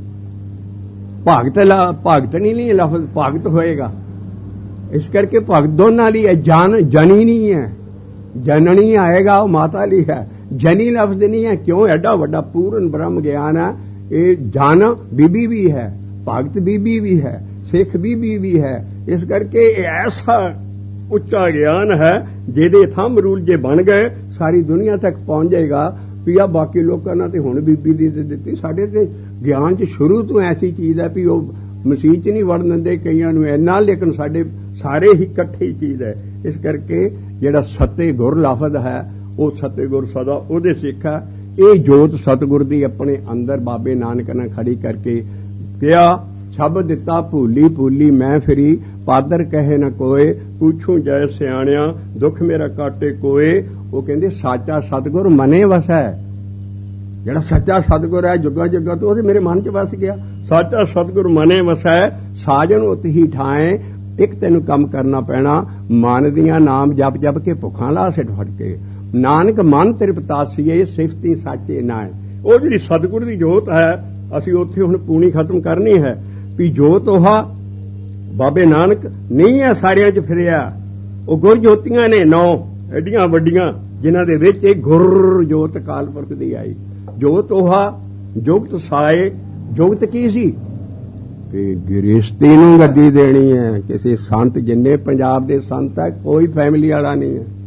ਭਗਤ ਭਗਤ ਨਹੀਂ ਨਹੀਂ ਲਫ਼ਜ਼, ਭਗਤ ਹੋਏਗਾ। ਇਸ ਕਰਕੇ ਭਗਤ ਦੋਨਾਂ ਲਈ ਹੈ। ਜਨ ਜਨੀ ਨਹੀਂ ਹੈ, ਜਨਨੀ ਆਏਗਾ ਉਹ ਮਾਤਾ ਲਈ ਹੈ। ਜਨੀ ਲਫ਼ਜ਼ ਨਹੀਂ ਹੈ। ਕਿਉਂ? ਐਡਾ ਵੱਡਾ ਪੂਰਨ ਬ੍ਰਹਮ ਗਿਆਨ ਹੈ। ਇਹ ਜਨ ਬੀਬੀ ਵੀ ਹੈ, ਭਗਤ ਬੀਬੀ ਵੀ ਹੈ, ਸਿੱਖ ਬੀਬੀ ਵੀ ਹੈ। ਇਸ ਕਰਕੇ ਇਹ ਐਸਾ ਉੱਚਾ ਗਿਆਨ ਹੈ ਜਿਹਦੇ ਥੰਮ ਰੂਲ ਜੇ ਬਣ ਗਏ ਸਾਰੀ ਦੁਨੀਆ ਤੱਕ ਪਹੁੰਚ ਜਾਏਗਾ। ਵੀ ਆ ਬਾਕੀ ਲੋਕਾਂ ਨਾਲ ਤੇ ਹੁਣ ਬੀਬੀ ਦੀ ਦਿੱਤੀ, ਸਾਡੇ ਤੇ ਗਿਆਨ 'ਚ ਸ਼ੁਰੂ ਤੋਂ ਐਸੀ ਚੀਜ਼ ਹੈ ਵੀ ਉਹ ਮਸੀਹ 'ਚ ਨਹੀਂ ਵੜਨ ਦਿੰਦੇ ਕਈਆਂ ਨੂੰ ਇੰਨਾ, ਲੇਕਿਨ ਸਾਡੇ ਸਾਰੇ ਹੀ ਇਕੱਠੀ ਚੀਜ਼ ਹੈ। ਇਸ ਕਰਕੇ ਜਿਹੜਾ ਸੱਤੇ ਗੁਰ ਲਫ਼ਜ਼ ਹੈ ਉਹ ਸੱਤੇ ਗੁਰ ਸਦਾ ਉਹਦੇ ਸਿੱਖ ਹੈ। ਇਹ ਜੋਤ ਸਤਿਗੁਰ ਦੀ ਆਪਣੇ ਅੰਦਰ ਬਾਬੇ ਨਾਨਕ ਨੇ ਖੜੀ ਕਰਕੇ ਕਿਹਾ, ਸ਼ਬਦ ਦਿੱਤਾ ਭੂਲੀ ਭੂਲੀ ਮੈਂ ਫਿਰੀ, ਪਾਦਰ ਕਹੇ ਨਾ ਕੋਏ, ਪੁੱਛੂ ਜੈ ਸਿਆਣਿਆ ਦੁੱਖ ਮੇਰਾ ਕਾਟੇ ਕੋਏ। ਉਹ ਕਹਿੰਦੇ ਸਾਚਾ ਸਤਿਗੁਰ ਮਨੇ ਵਸੈ। ਜਿਹੜਾ ਸੱਚਾ ਸਤਿਗੁਰ ਹੈ ਜੁਗਾ ਜੁਗਾ ਤੋਂ ਉਹਦੇ ਮੇਰੇ ਮਨ 'ਚ ਵਸ ਗਿਆ। ਸਾਚਾ ਸਤਿਗੁਰ ਮਨੇ ਵਸੈ, ਸਾਜਨ ਉਤ ਹੀ ਠਾਏ। ਇੱਕ ਤੈਨੂੰ ਕੰਮ ਕਰਨਾ ਪੈਣਾ, ਮਨ ਦੀਆਂ ਨਾਮ ਜਪ ਜਪ ਕੇ ਭੁੱਖਾਂ ਲਾ ਸਿੱਟ ਫੜ ਕੇ। ਨਾਨਕ ਮਨ ਤ੍ਰਿਪਤਾਸੀਏ ਸਿਫਤੀ ਸਾਚੇ ਨਾਏ। ਉਹ ਜਿਹੜੀ ਸਤਿਗੁਰ ਦੀ ਜੋਤ ਹੈ, ਅਸੀਂ ਉੱਥੇ ਹੁਣ ਪੂਣੀ ਖਤਮ ਕਰਨੀ ਹੈ ਵੀ ਜੋਤ ਉਹ ਬਾਬੇ ਨਾਨਕ ਨਹੀਂ ਹੈ ਸਾਰਿਆਂ 'ਚ ਫਿਰਿਆ। ਉਹ ਗੁਰ ਜੋਤੀਆਂ ਨੇ ਨੌ ਐਡੀਆਂ ਵੱਡੀਆਂ, ਜਿਨ੍ਹਾਂ ਦੇ ਵਿੱਚ ਇਹ ਗੁਰ ਜੋਤ ਅਕਾਲ ਪੁਰਖ ਦੀ ਆਈ। ਜੋਤ ਉਹ ਜੁਗਤ ਸਾਏ। ਜੁਗਤ ਕੀ ਸੀ? ਕਿ ਗ੍ਰਸਤੀ ਨੂੰ ਗੱਦੀ ਦੇਣੀ ਹੈ। ਕਿਸੇ ਸੰਤ, ਜਿੰਨੇ ਪੰਜਾਬ ਦੇ ਸੰਤ ਹੈ, ਕੋਈ ਫੈਮਿਲੀ ਵਾਲਾ ਨਹੀਂ ਹੈ।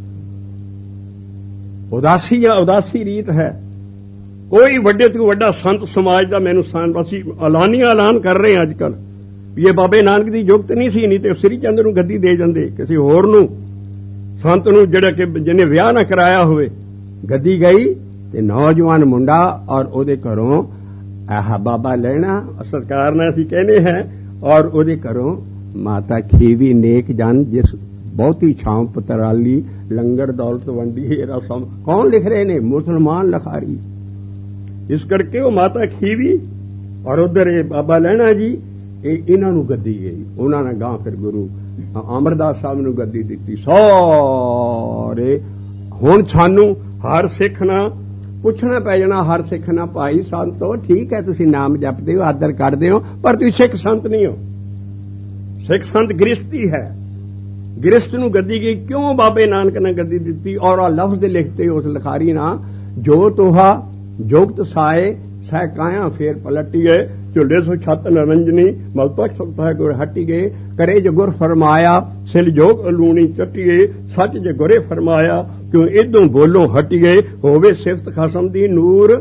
ਉਦਾਸੀ ਜਾਂ ਉਦਾਸੀ ਰੀਤ ਹੈ। ਕੋਈ ਵੱਡੇ ਤੋਂ ਵੱਡਾ ਸੰਤ ਸਮਾਜ ਦਾ ਮੈਨੂੰ ਅਸੀਂ ਐਲਾਨੀਆਂ ਐਲਾਨ ਕਰ ਰਹੇ ਹਾਂ ਅੱਜ ਕੱਲ ਵੀ ਇਹ ਬਾਬੇ ਨਾਨਕ ਦੀ ਯੁਗਤ ਨਹੀਂ ਸੀ, ਨਹੀਂ ਤੇ ਸ੍ਰੀ ਚੰਦ ਨੂੰ ਗੱਦੀ ਦੇ ਜਾਂਦੇ, ਕਿਸੇ ਹੋਰ ਨੂੰ, ਸੰਤ ਨੂੰ ਜਿਹੜਾ ਕਿ ਜਿਹਨੇ ਵਿਆਹ ਨਾ ਕਰਾਇਆ ਹੋਵੇ। ਗੱਦੀ ਗਈ ਤੇ ਨੌਜਵਾਨ ਮੁੰਡਾ ਔਰ ਉਹਦੇ ਘਰੋਂ ਆਹ ਬਾਬਾ ਲੈਣਾ ਸਰਕਾਰ ਨਾਲ ਅਸੀਂ ਕਹਿੰਦੇ ਹਾਂ, ਔਰ ਉਹਦੇ ਘਰੋਂ ਮਾਤਾ ਖੀਵੀ ਨੇਕ ਜਨ ਜਿਸ ਬਹੁਤੀ ਛਾਂ ਪਤਰਾਲੀ ਲੰਗਰ ਦੌਲਤ ਵੰਡੀ ਰਸਮ। ਕੌਣ ਲਿਖ ਰਹੇ ਨੇ? ਮੁਸਲਮਾਨ ਲਖਾਰੀ। ਇਸ ਕਰਕੇ ਉਹ ਮਾਤਾ ਖੀਵੀ ਔਰ ਉਧਰ ਇਹ ਬਾਬਾ ਲੈਣਾ ਜੀ, ਇਹ ਇਹਨਾਂ ਨੂੰ ਗੱਦੀ ਗਈ। ਉਹਨਾਂ ਨੇ ਗਾਂ ਫਿਰ ਗੁਰੂ ਅਮਰਦਾਸ ਸਾਹਿਬ ਨੂੰ ਗੱਦੀ ਦਿੱਤੀ। ਸਾਰੇ ਹੁਣ ਸਾਨੂੰ ਹਰ ਸਿੱਖ ਨਾਲ ਪੁੱਛਣਾ ਪੈ ਜਾਣਾ, ਹਰ ਸਿੱਖ ਨਾਲ, ਭਾਈ ਸੰਤੋ ਠੀਕ ਹੈ ਤੁਸੀਂ ਨਾਮ ਜਪਦੇ ਹੋ, ਆਦਰ ਕਰਦੇ ਹੋ, ਪਰ ਤੁਸੀਂ ਸਿੱਖ ਸੰਤ ਨਹੀਂ ਹੋ। ਸਿੱਖ ਸੰਤ ਗ੍ਰਸਤੀ ਹੈ। ਗ੍ਰਸਤ ਨੂੰ ਗੱਦੀ ਗਈ ਕਿਉਂ? ਬਾਬੇ ਨਾਨਕ ਨੇ ਗੱਦੀ ਦਿੱਤੀ। ਔਰ ਆ ਲਫ਼ਜ਼ ਲਿਖਤੇ ਉਸ ਲਿਖਾਰੀ ਨਾ, ਜੋ ਤੋਹਾ ਜੋਗਤ ਸਾਏ ਸਹਿ ਕਾਇਆ ਫੇਰ ਪਲਟੀਏ, ਝੁੱਲੇ ਸੋ ਛੱਤ ਨਰੰਜਨੀ ਮਲਤਕ ਸਭਾ ਗੁਰ ਹਟੀਏ, ਕਰੇ ਜੋ ਗੁਰ ਫਰਮਾਇਆ ਸਿਲ ਜੋਗ ਲੂਣੀ ਚਟੀਏ, ਸੱਚ ਜੇ ਗੁਰੇ ਫਰਮਾਇਆ ਕਿਉਂ ਇਦੋਂ ਬੋਲੋਂ ਹਟੀਏ, ਹੋਵੇ ਸਿਫਤ ਖਸਮ ਦੀ ਨੂਰ।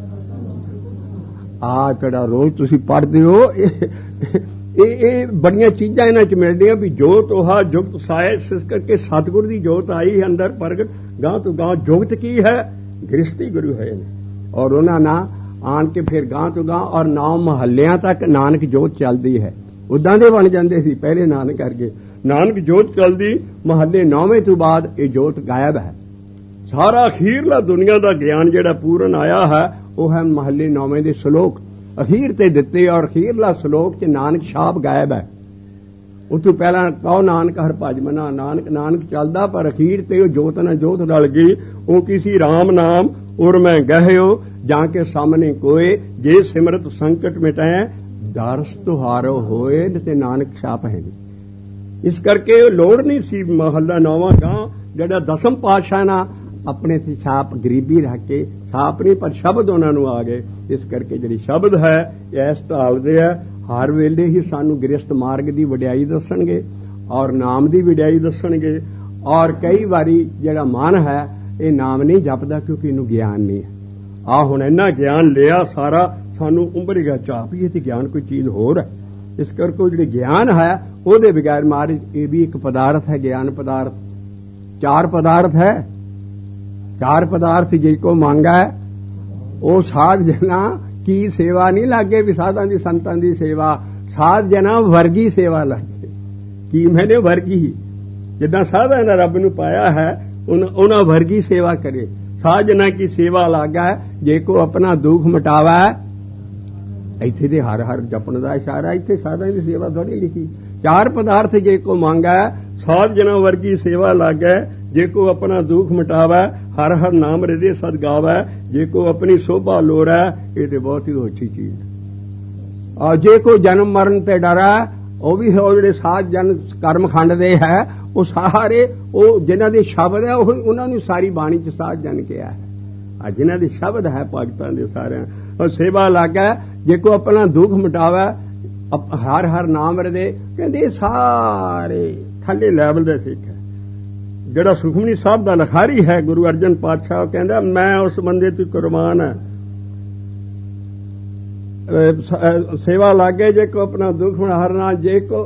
ਆ ਕਿਹੜਾ ਰੋਜ਼ ਤੁਸੀਂ ਪੜ੍ਹਦੇ ਹੋ, ਇਹ ਇਹ ਬੜੀਆਂ ਚੀਜ਼ਾਂ ਇਹਨਾਂ ਚ ਮਿਲਦੀਆਂ ਵੀ ਜੋਤ ਉਹ ਜੁਗਤ ਸਾਇ, ਇਸ ਕਰਕੇ ਸਤਿਗੁਰ ਦੀ ਜੋਤ ਆਈ ਅੰਦਰ ਪ੍ਰਗਟ। ਗਾਂ ਤੋਂ ਗਾਂ ਜੁਗਤ ਕੀ ਹੈ? ਗ੍ਰਸਤੀ ਗੁਰੂ ਹੋਏ ਨੇ। ਔਰ ਉਹਨਾਂ ਨਾਲ ਆਣ ਕੇ ਫਿਰ ਗਾਂ ਤੋਂ ਗਾਂ ਔਰ ਨੌ ਮਹੱਲਿਆਂ ਤੱਕ ਨਾਨਕ ਜੋਤ ਚੱਲਦੀ ਹੈ। ਉਦਾਂ ਦੇ ਬਣ ਜਾਂਦੇ ਸੀ ਪਹਿਲੇ ਨਾਨਕ ਕਰਕੇ। ਨਾਨਕ ਜੋਤ ਚੱਲਦੀ, ਮਹੱਲੇ ਨੌਵੇਂ ਤੋਂ ਬਾਅਦ ਇਹ ਜੋਤ ਗਾਇਬ ਹੈ। ਸਾਰਾ ਅਖੀਰਲਾ ਦੁਨੀਆ ਦਾ ਗਿਆਨ ਜਿਹੜਾ ਪੂਰਨ ਆਇਆ ਹੈ ਉਹ ਹੈ ਮਹੱਲੇ ਨੌਵੇਂ ਦੇ ਸ਼ਲੋਕ ਅਖੀਰ ਤੇ ਦਿੱਤੇ, ਔਰ ਅਖੀਰਲਾ ਸ਼ਲੋਕ ਚ ਨਾਨਕ ਛਾਪ ਗਾਇਬ ਹੈ। ਉਹ ਤੋਂ ਪਹਿਲਾਂ ਕਹੋ ਨਾਨਕ ਹਰ ਭਜ ਮਨਾ, ਨਾਨਕ ਨਾਨਕ ਚੱਲਦਾ, ਪਰ ਅਖੀਰ ਤੇ ਉਹ ਜੋਤ ਨਾਲ ਜੋਤ ਰਲ ਗਈ। ਉਹ ਕਿਸੇ ਰਾਮ ਨਾਮ ਉਰ ਮੈਂ ਗਹਿਓ, ਜਾਂ ਕੇ ਸਾਹਮਣੇ ਕੋਏ, ਜੇ ਸਿਮਰਤ ਸੰਕਟ ਮਿਟਾਏ, ਦਰਸ ਤੁਹਾਰੋ ਹੋਏ, ਤੇ ਨਾਨਕ ਛਾਪ ਹੈ ਨਹੀਂ। ਇਸ ਕਰਕੇ ਲੋੜ ਨਹੀਂ ਸੀ ਮਹੱਲਾ ਨੌਵਾਂ ਗਾਂ ਜਿਹੜਾ ਦਸਮ ਪਾਤਸ਼ਾਹ ਨਾ ਆਪਣੇ ਤੇ ਛਾਪ ਗਰੀਬੀ ਰੱਖ ਕੇ, ਛਾਪ ਨਹੀਂ ਪਰ ਸ਼ਬਦ ਉਹਨਾਂ ਨੂੰ ਆ ਗਏ। ਇਸ ਕਰਕੇ ਜਿਹੜੀ ਸ਼ਬਦ ਹੈ ਇਸ ਢਾਲਦੇ ਆ, ਹਰ ਵੇਲੇ ਹੀ ਸਾਨੂੰ ਗ੍ਰਸਤ ਮਾਰਗ ਦੀ ਵਡਿਆਈ ਦੱਸਣਗੇ ਔਰ ਨਾਮ ਦੀ ਵਡਿਆਈ ਦੱਸਣਗੇ। ਔਰ ਕਈ ਵਾਰੀ ਜਿਹੜਾ ਮਨ ਹੈ ਇਹ ਨਾਮ ਨਹੀਂ ਜਪਦਾ ਕਿਉਂਕਿ ਇਹਨੂੰ ਗਿਆਨ ਨਹੀਂ ਹੈ। ਆ ਹੁਣ ਇੰਨਾ ਗਿਆਨ ਲਿਆ ਸਾਰਾ, ਸਾਨੂੰ ਉੰਬਰ ਗਿਆ ਚਾਹ ਵੀ ਇਹ ਤੇ ਗਿਆਨ ਕੋਈ ਚੀਜ਼ ਹੋਰ ਹੈ। ਇਸ ਕਰਕੇ ਉਹ ਜਿਹੜੀ ਗਿਆਨ ਹੈ ਉਹਦੇ ਬਗੈਰ ਮਾਰਜ ਇਹ ਵੀ ਇੱਕ ਪਦਾਰਥ ਹੈ, ਗਿਆਨ ਪਦਾਰਥ। ਚਾਰ ਪਦਾਰਥ ਹੈ, ਚਾਰ ਪਦਾਰਥ ਜੇ ਕੋ ਮੰਗਾ ਉਹ ਸਾਧ ਜਨਾ ਕੀ ਸੇਵਾ ਨਹੀਂ ਲੱਗੇ, ਵੀ ਸਾਧਾਂ ਦੀ ਸੰਤਾਂ ਦੀ ਸੇਵਾ, ਸਾਧ ਜਨਾ ਵਰਗੀ ਸੇਵਾ ਲੱਗੇ। ਕੀ ਮੈਨੇ ਵਰਗੀ, ਜਿੱਦਾਂ ਸਾਧਾਂ ਨੇ ਰੱਬ ਨੂੰ ਪਾਇਆ ਹੈ ਉਹਨਾਂ ਵਰਗੀ ਸੇਵਾ ਕਰੇ। ਸਾਧ ਜਨਾ ਕੀ ਸੇਵਾ ਲੱਗਾ, ਜੇ ਕੋ ਆਪਣਾ ਦੁੱਖ ਮਿਟਾਵਾ। ਇੱਥੇ ਤੇ ਹਰ ਹਰ ਜਪਣ ਦਾ ਇਸ਼ਾਰਾ, ਇੱਥੇ ਸਾਧਾਂ ਦੀ ਸੇਵਾ ਥੋੜੀ ਲਿਖੀ। ਚਾਰ ਪਦਾਰਥ ਜੇ ਕੋ ਮੰਗਾ, ਸਾਧ ਜਨਾ ਵਰਗੀ ਸੇਵਾ ਲੱਗੇ, ਜੇ ਕੋ ਆਪਣਾ ਦੁੱਖ ਮਿਟਾਵਾ, ਹਰ ਹਰ ਨਾਮ ਹਿਰਦੇ ਸਦ ਗਾਵਾ, ਜੇ ਕੋ ਆਪਣੀ ਸੋਭਾ ਲੋਰਾ। ਇਹ ਤੇ ਬਹੁਤ ਹੀ ਉੱਚੀ ਚੀਜ਼ ਹੈ। ਔਰ ਜੇ ਕੋ ਜਨਮ ਮਰਨ ਤੇ ਡਰਾ, ਉਹ ਵੀ ਉਹ ਜਿਹੜੇ ਸਾਧ ਜਨ ਕਰਮ ਖੰਡ ਦੇ ਹੈ, ਉਹ ਸਾਰੇ ਉਹ ਜਿਨ੍ਹਾਂ ਦੇ ਸ਼ਬਦ ਹੈ ਉਹ ਉਹਨਾਂ ਨੂੰ ਸਾਰੀ ਬਾਣੀ ਚ ਸਾਧ ਜਨ ਕਿਹਾ ਹੈ। ਆ ਜਿਨ੍ਹਾਂ ਦੇ ਸ਼ਬਦ ਹੈ ਭਗਤਾਂ ਦੇ ਸਾਰਿਆਂ, ਉਹ ਸੇਵਾ ਲੱਗਾ, ਜੇ ਕੋ ਆਪਣਾ ਦੁੱਖ ਮਿਟਾਵਾ, ਹਰ ਹਰ ਨਾਮ ਹਿਰਦੇ। ਕਹਿੰਦੇ ਸਾਰੇ ਥੱਲੇ ਲੈਵਲ ਦੇ ਸਿੱਖ ਹੈ। ਜਿਹੜਾ ਸੁਖਮਨੀ ਸਾਹਿਬ ਦਾ ਲਖਾਰੀ ਹੈ ਗੁਰੂ ਅਰਜਨ ਪਾਤਸ਼ਾਹ, ਕਹਿੰਦਾ ਮੈਂ ਉਸ ਬੰਦੇ ਤੋਂ ਕੁਰਬਾਨ ਹੈ। ਸੇਵਾ ਲਾਗੇ ਜੇ ਕੋ ਆਪਣਾ ਦੁੱਖ ਹਰ ਨਾਲ, ਜੇ ਕੋ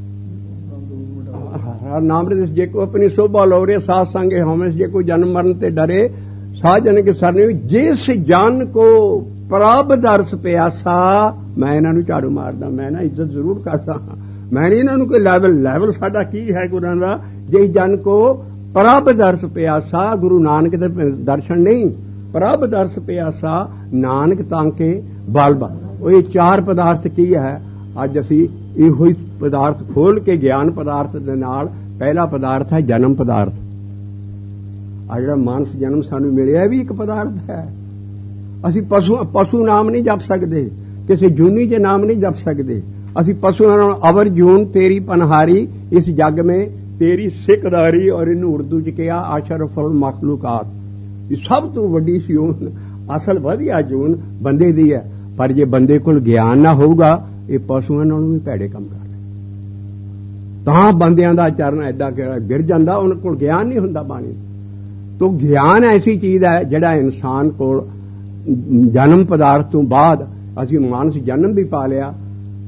ਹਰ ਨਾਮ ਰੇ, ਜੇ ਕੋ ਆਪਣੀ ਸੋਭਾ ਲੋਰੇ, ਸਾਧ ਸੰਗੇ ਹੋਵੇਂ, ਜੇ ਕੋ ਜਨਮ ਮਰਨ ਤੇ ਡਰੇ, ਸਾਧ ਜਨ ਕੇ ਸਰਨੇ, ਜਿਸ ਜਨ ਕੋ ਪ੍ਰਭ ਦਰਸ ਪਿਆਸਾ। ਮੈਂ ਇਹਨਾਂ ਨੂੰ ਝਾੜੂ ਮਾਰਦਾ, ਮੈਂ ਨਾ ਇੱਜ਼ਤ ਜ਼ਰੂਰ ਕਰਦਾ, ਮੈਂ ਨਹੀਂ ਇਹਨਾਂ ਨੂੰ ਕੋਈ ਲੈਵਲ ਲੈਵਲ ਸਾਡਾ ਕੀ ਹੈ ਗੁਰਾਂ ਦਾ। ਜਿਸ ਜਨ ਕੋ ਪ੍ਰਭ ਦਰਸ ਪਿਆਸਾ, ਗੁਰੂ ਨਾਨਕ ਦੇ ਦਰਸ਼ਨ ਨਹੀਂ, ਪ੍ਰਭ ਦਰਸ ਪਿਆਸਾ, ਨਾਨਕ ਤਾਂ ਕੇ ਬਲਬਾ। ਉਹ ਇਹ ਚਾਰ ਪਦਾਰਥ ਕੀ ਹੈ? ਅੱਜ ਅਸੀਂ ਇਹੋ ਹੀ ਪਦਾਰਥ ਖੋਲ ਕੇ ਗਿਆਨ ਪਦਾਰਥ ਦੇ ਨਾਲ, ਪਹਿਲਾ ਪਦਾਰਥ ਹੈ ਜਨਮ ਪਦਾਰਥ। ਆ ਜਿਹੜਾ ਮਾਨਸ ਜਨਮ ਸਾਨੂੰ ਮਿਲਿਆ ਵੀ ਇੱਕ ਪਦਾਰਥ ਹੈ। ਅਸੀਂ ਪਸ਼ੂ ਪਸ਼ੂ ਨਾਮ ਨਹੀਂ ਜਪ ਸਕਦੇ, ਕਿਸੇ ਜੂਨੀ ਦੇ ਨਾਮ ਨਹੀਂ ਜਪ ਸਕਦੇ। ਅਸੀਂ ਪਸ਼ੂਆਂ ਨਾਲ ਅਵਰ ਜੂਨ ਤੇਰੀ ਪਨਹਾਰੀ, ਇਸ ਜੱਗ ਮੇਂ ਤੇਰੀ ਸਿੱਖਦਾਰੀ। ਔਰ ਇਹਨੂੰ ਉਰਦੂ ਚ ਕਿਹਾ ਅਸ਼ਰਫੁਲ ਮਖਲੂਕਾਤ, ਇਹ ਸਭ ਤੋਂ ਵੱਡੀ ਜੂਨ, ਅਸਲ ਵਧੀਆ ਜੂਨ ਬੰਦੇ ਦੀ ਹੈ। ਪਰ ਜੇ ਬੰਦੇ ਕੋਲ ਗਿਆਨ ਨਾ ਹੋਊਗਾ, ਇਹ ਪਸ਼ੂਆਂ ਨਾਲੋਂ ਵੀ ਭੈੜੇ ਕੰਮ ਕਰ ਰਹੇ। ਤਾਂ ਬੰਦਿਆਂ ਦਾ ਚਰਨ ਐਡਾ ਗਿਰ ਜਾਂਦਾ, ਉਹਨਾਂ ਕੋਲ ਗਿਆਨ ਨਹੀਂ ਹੁੰਦਾ ਬਾਣੀ ਤੋਂ। ਗਿਆਨ ਐਸੀ ਚੀਜ਼ ਹੈ ਜਿਹੜਾ ਇਨਸਾਨ ਕੋਲ ਜਨਮ ਪਦਾਰਥ ਤੋਂ ਬਾਅਦ, ਅਸੀਂ ਮਾਨਸ ਜਨਮ ਵੀ ਪਾ ਲਿਆ,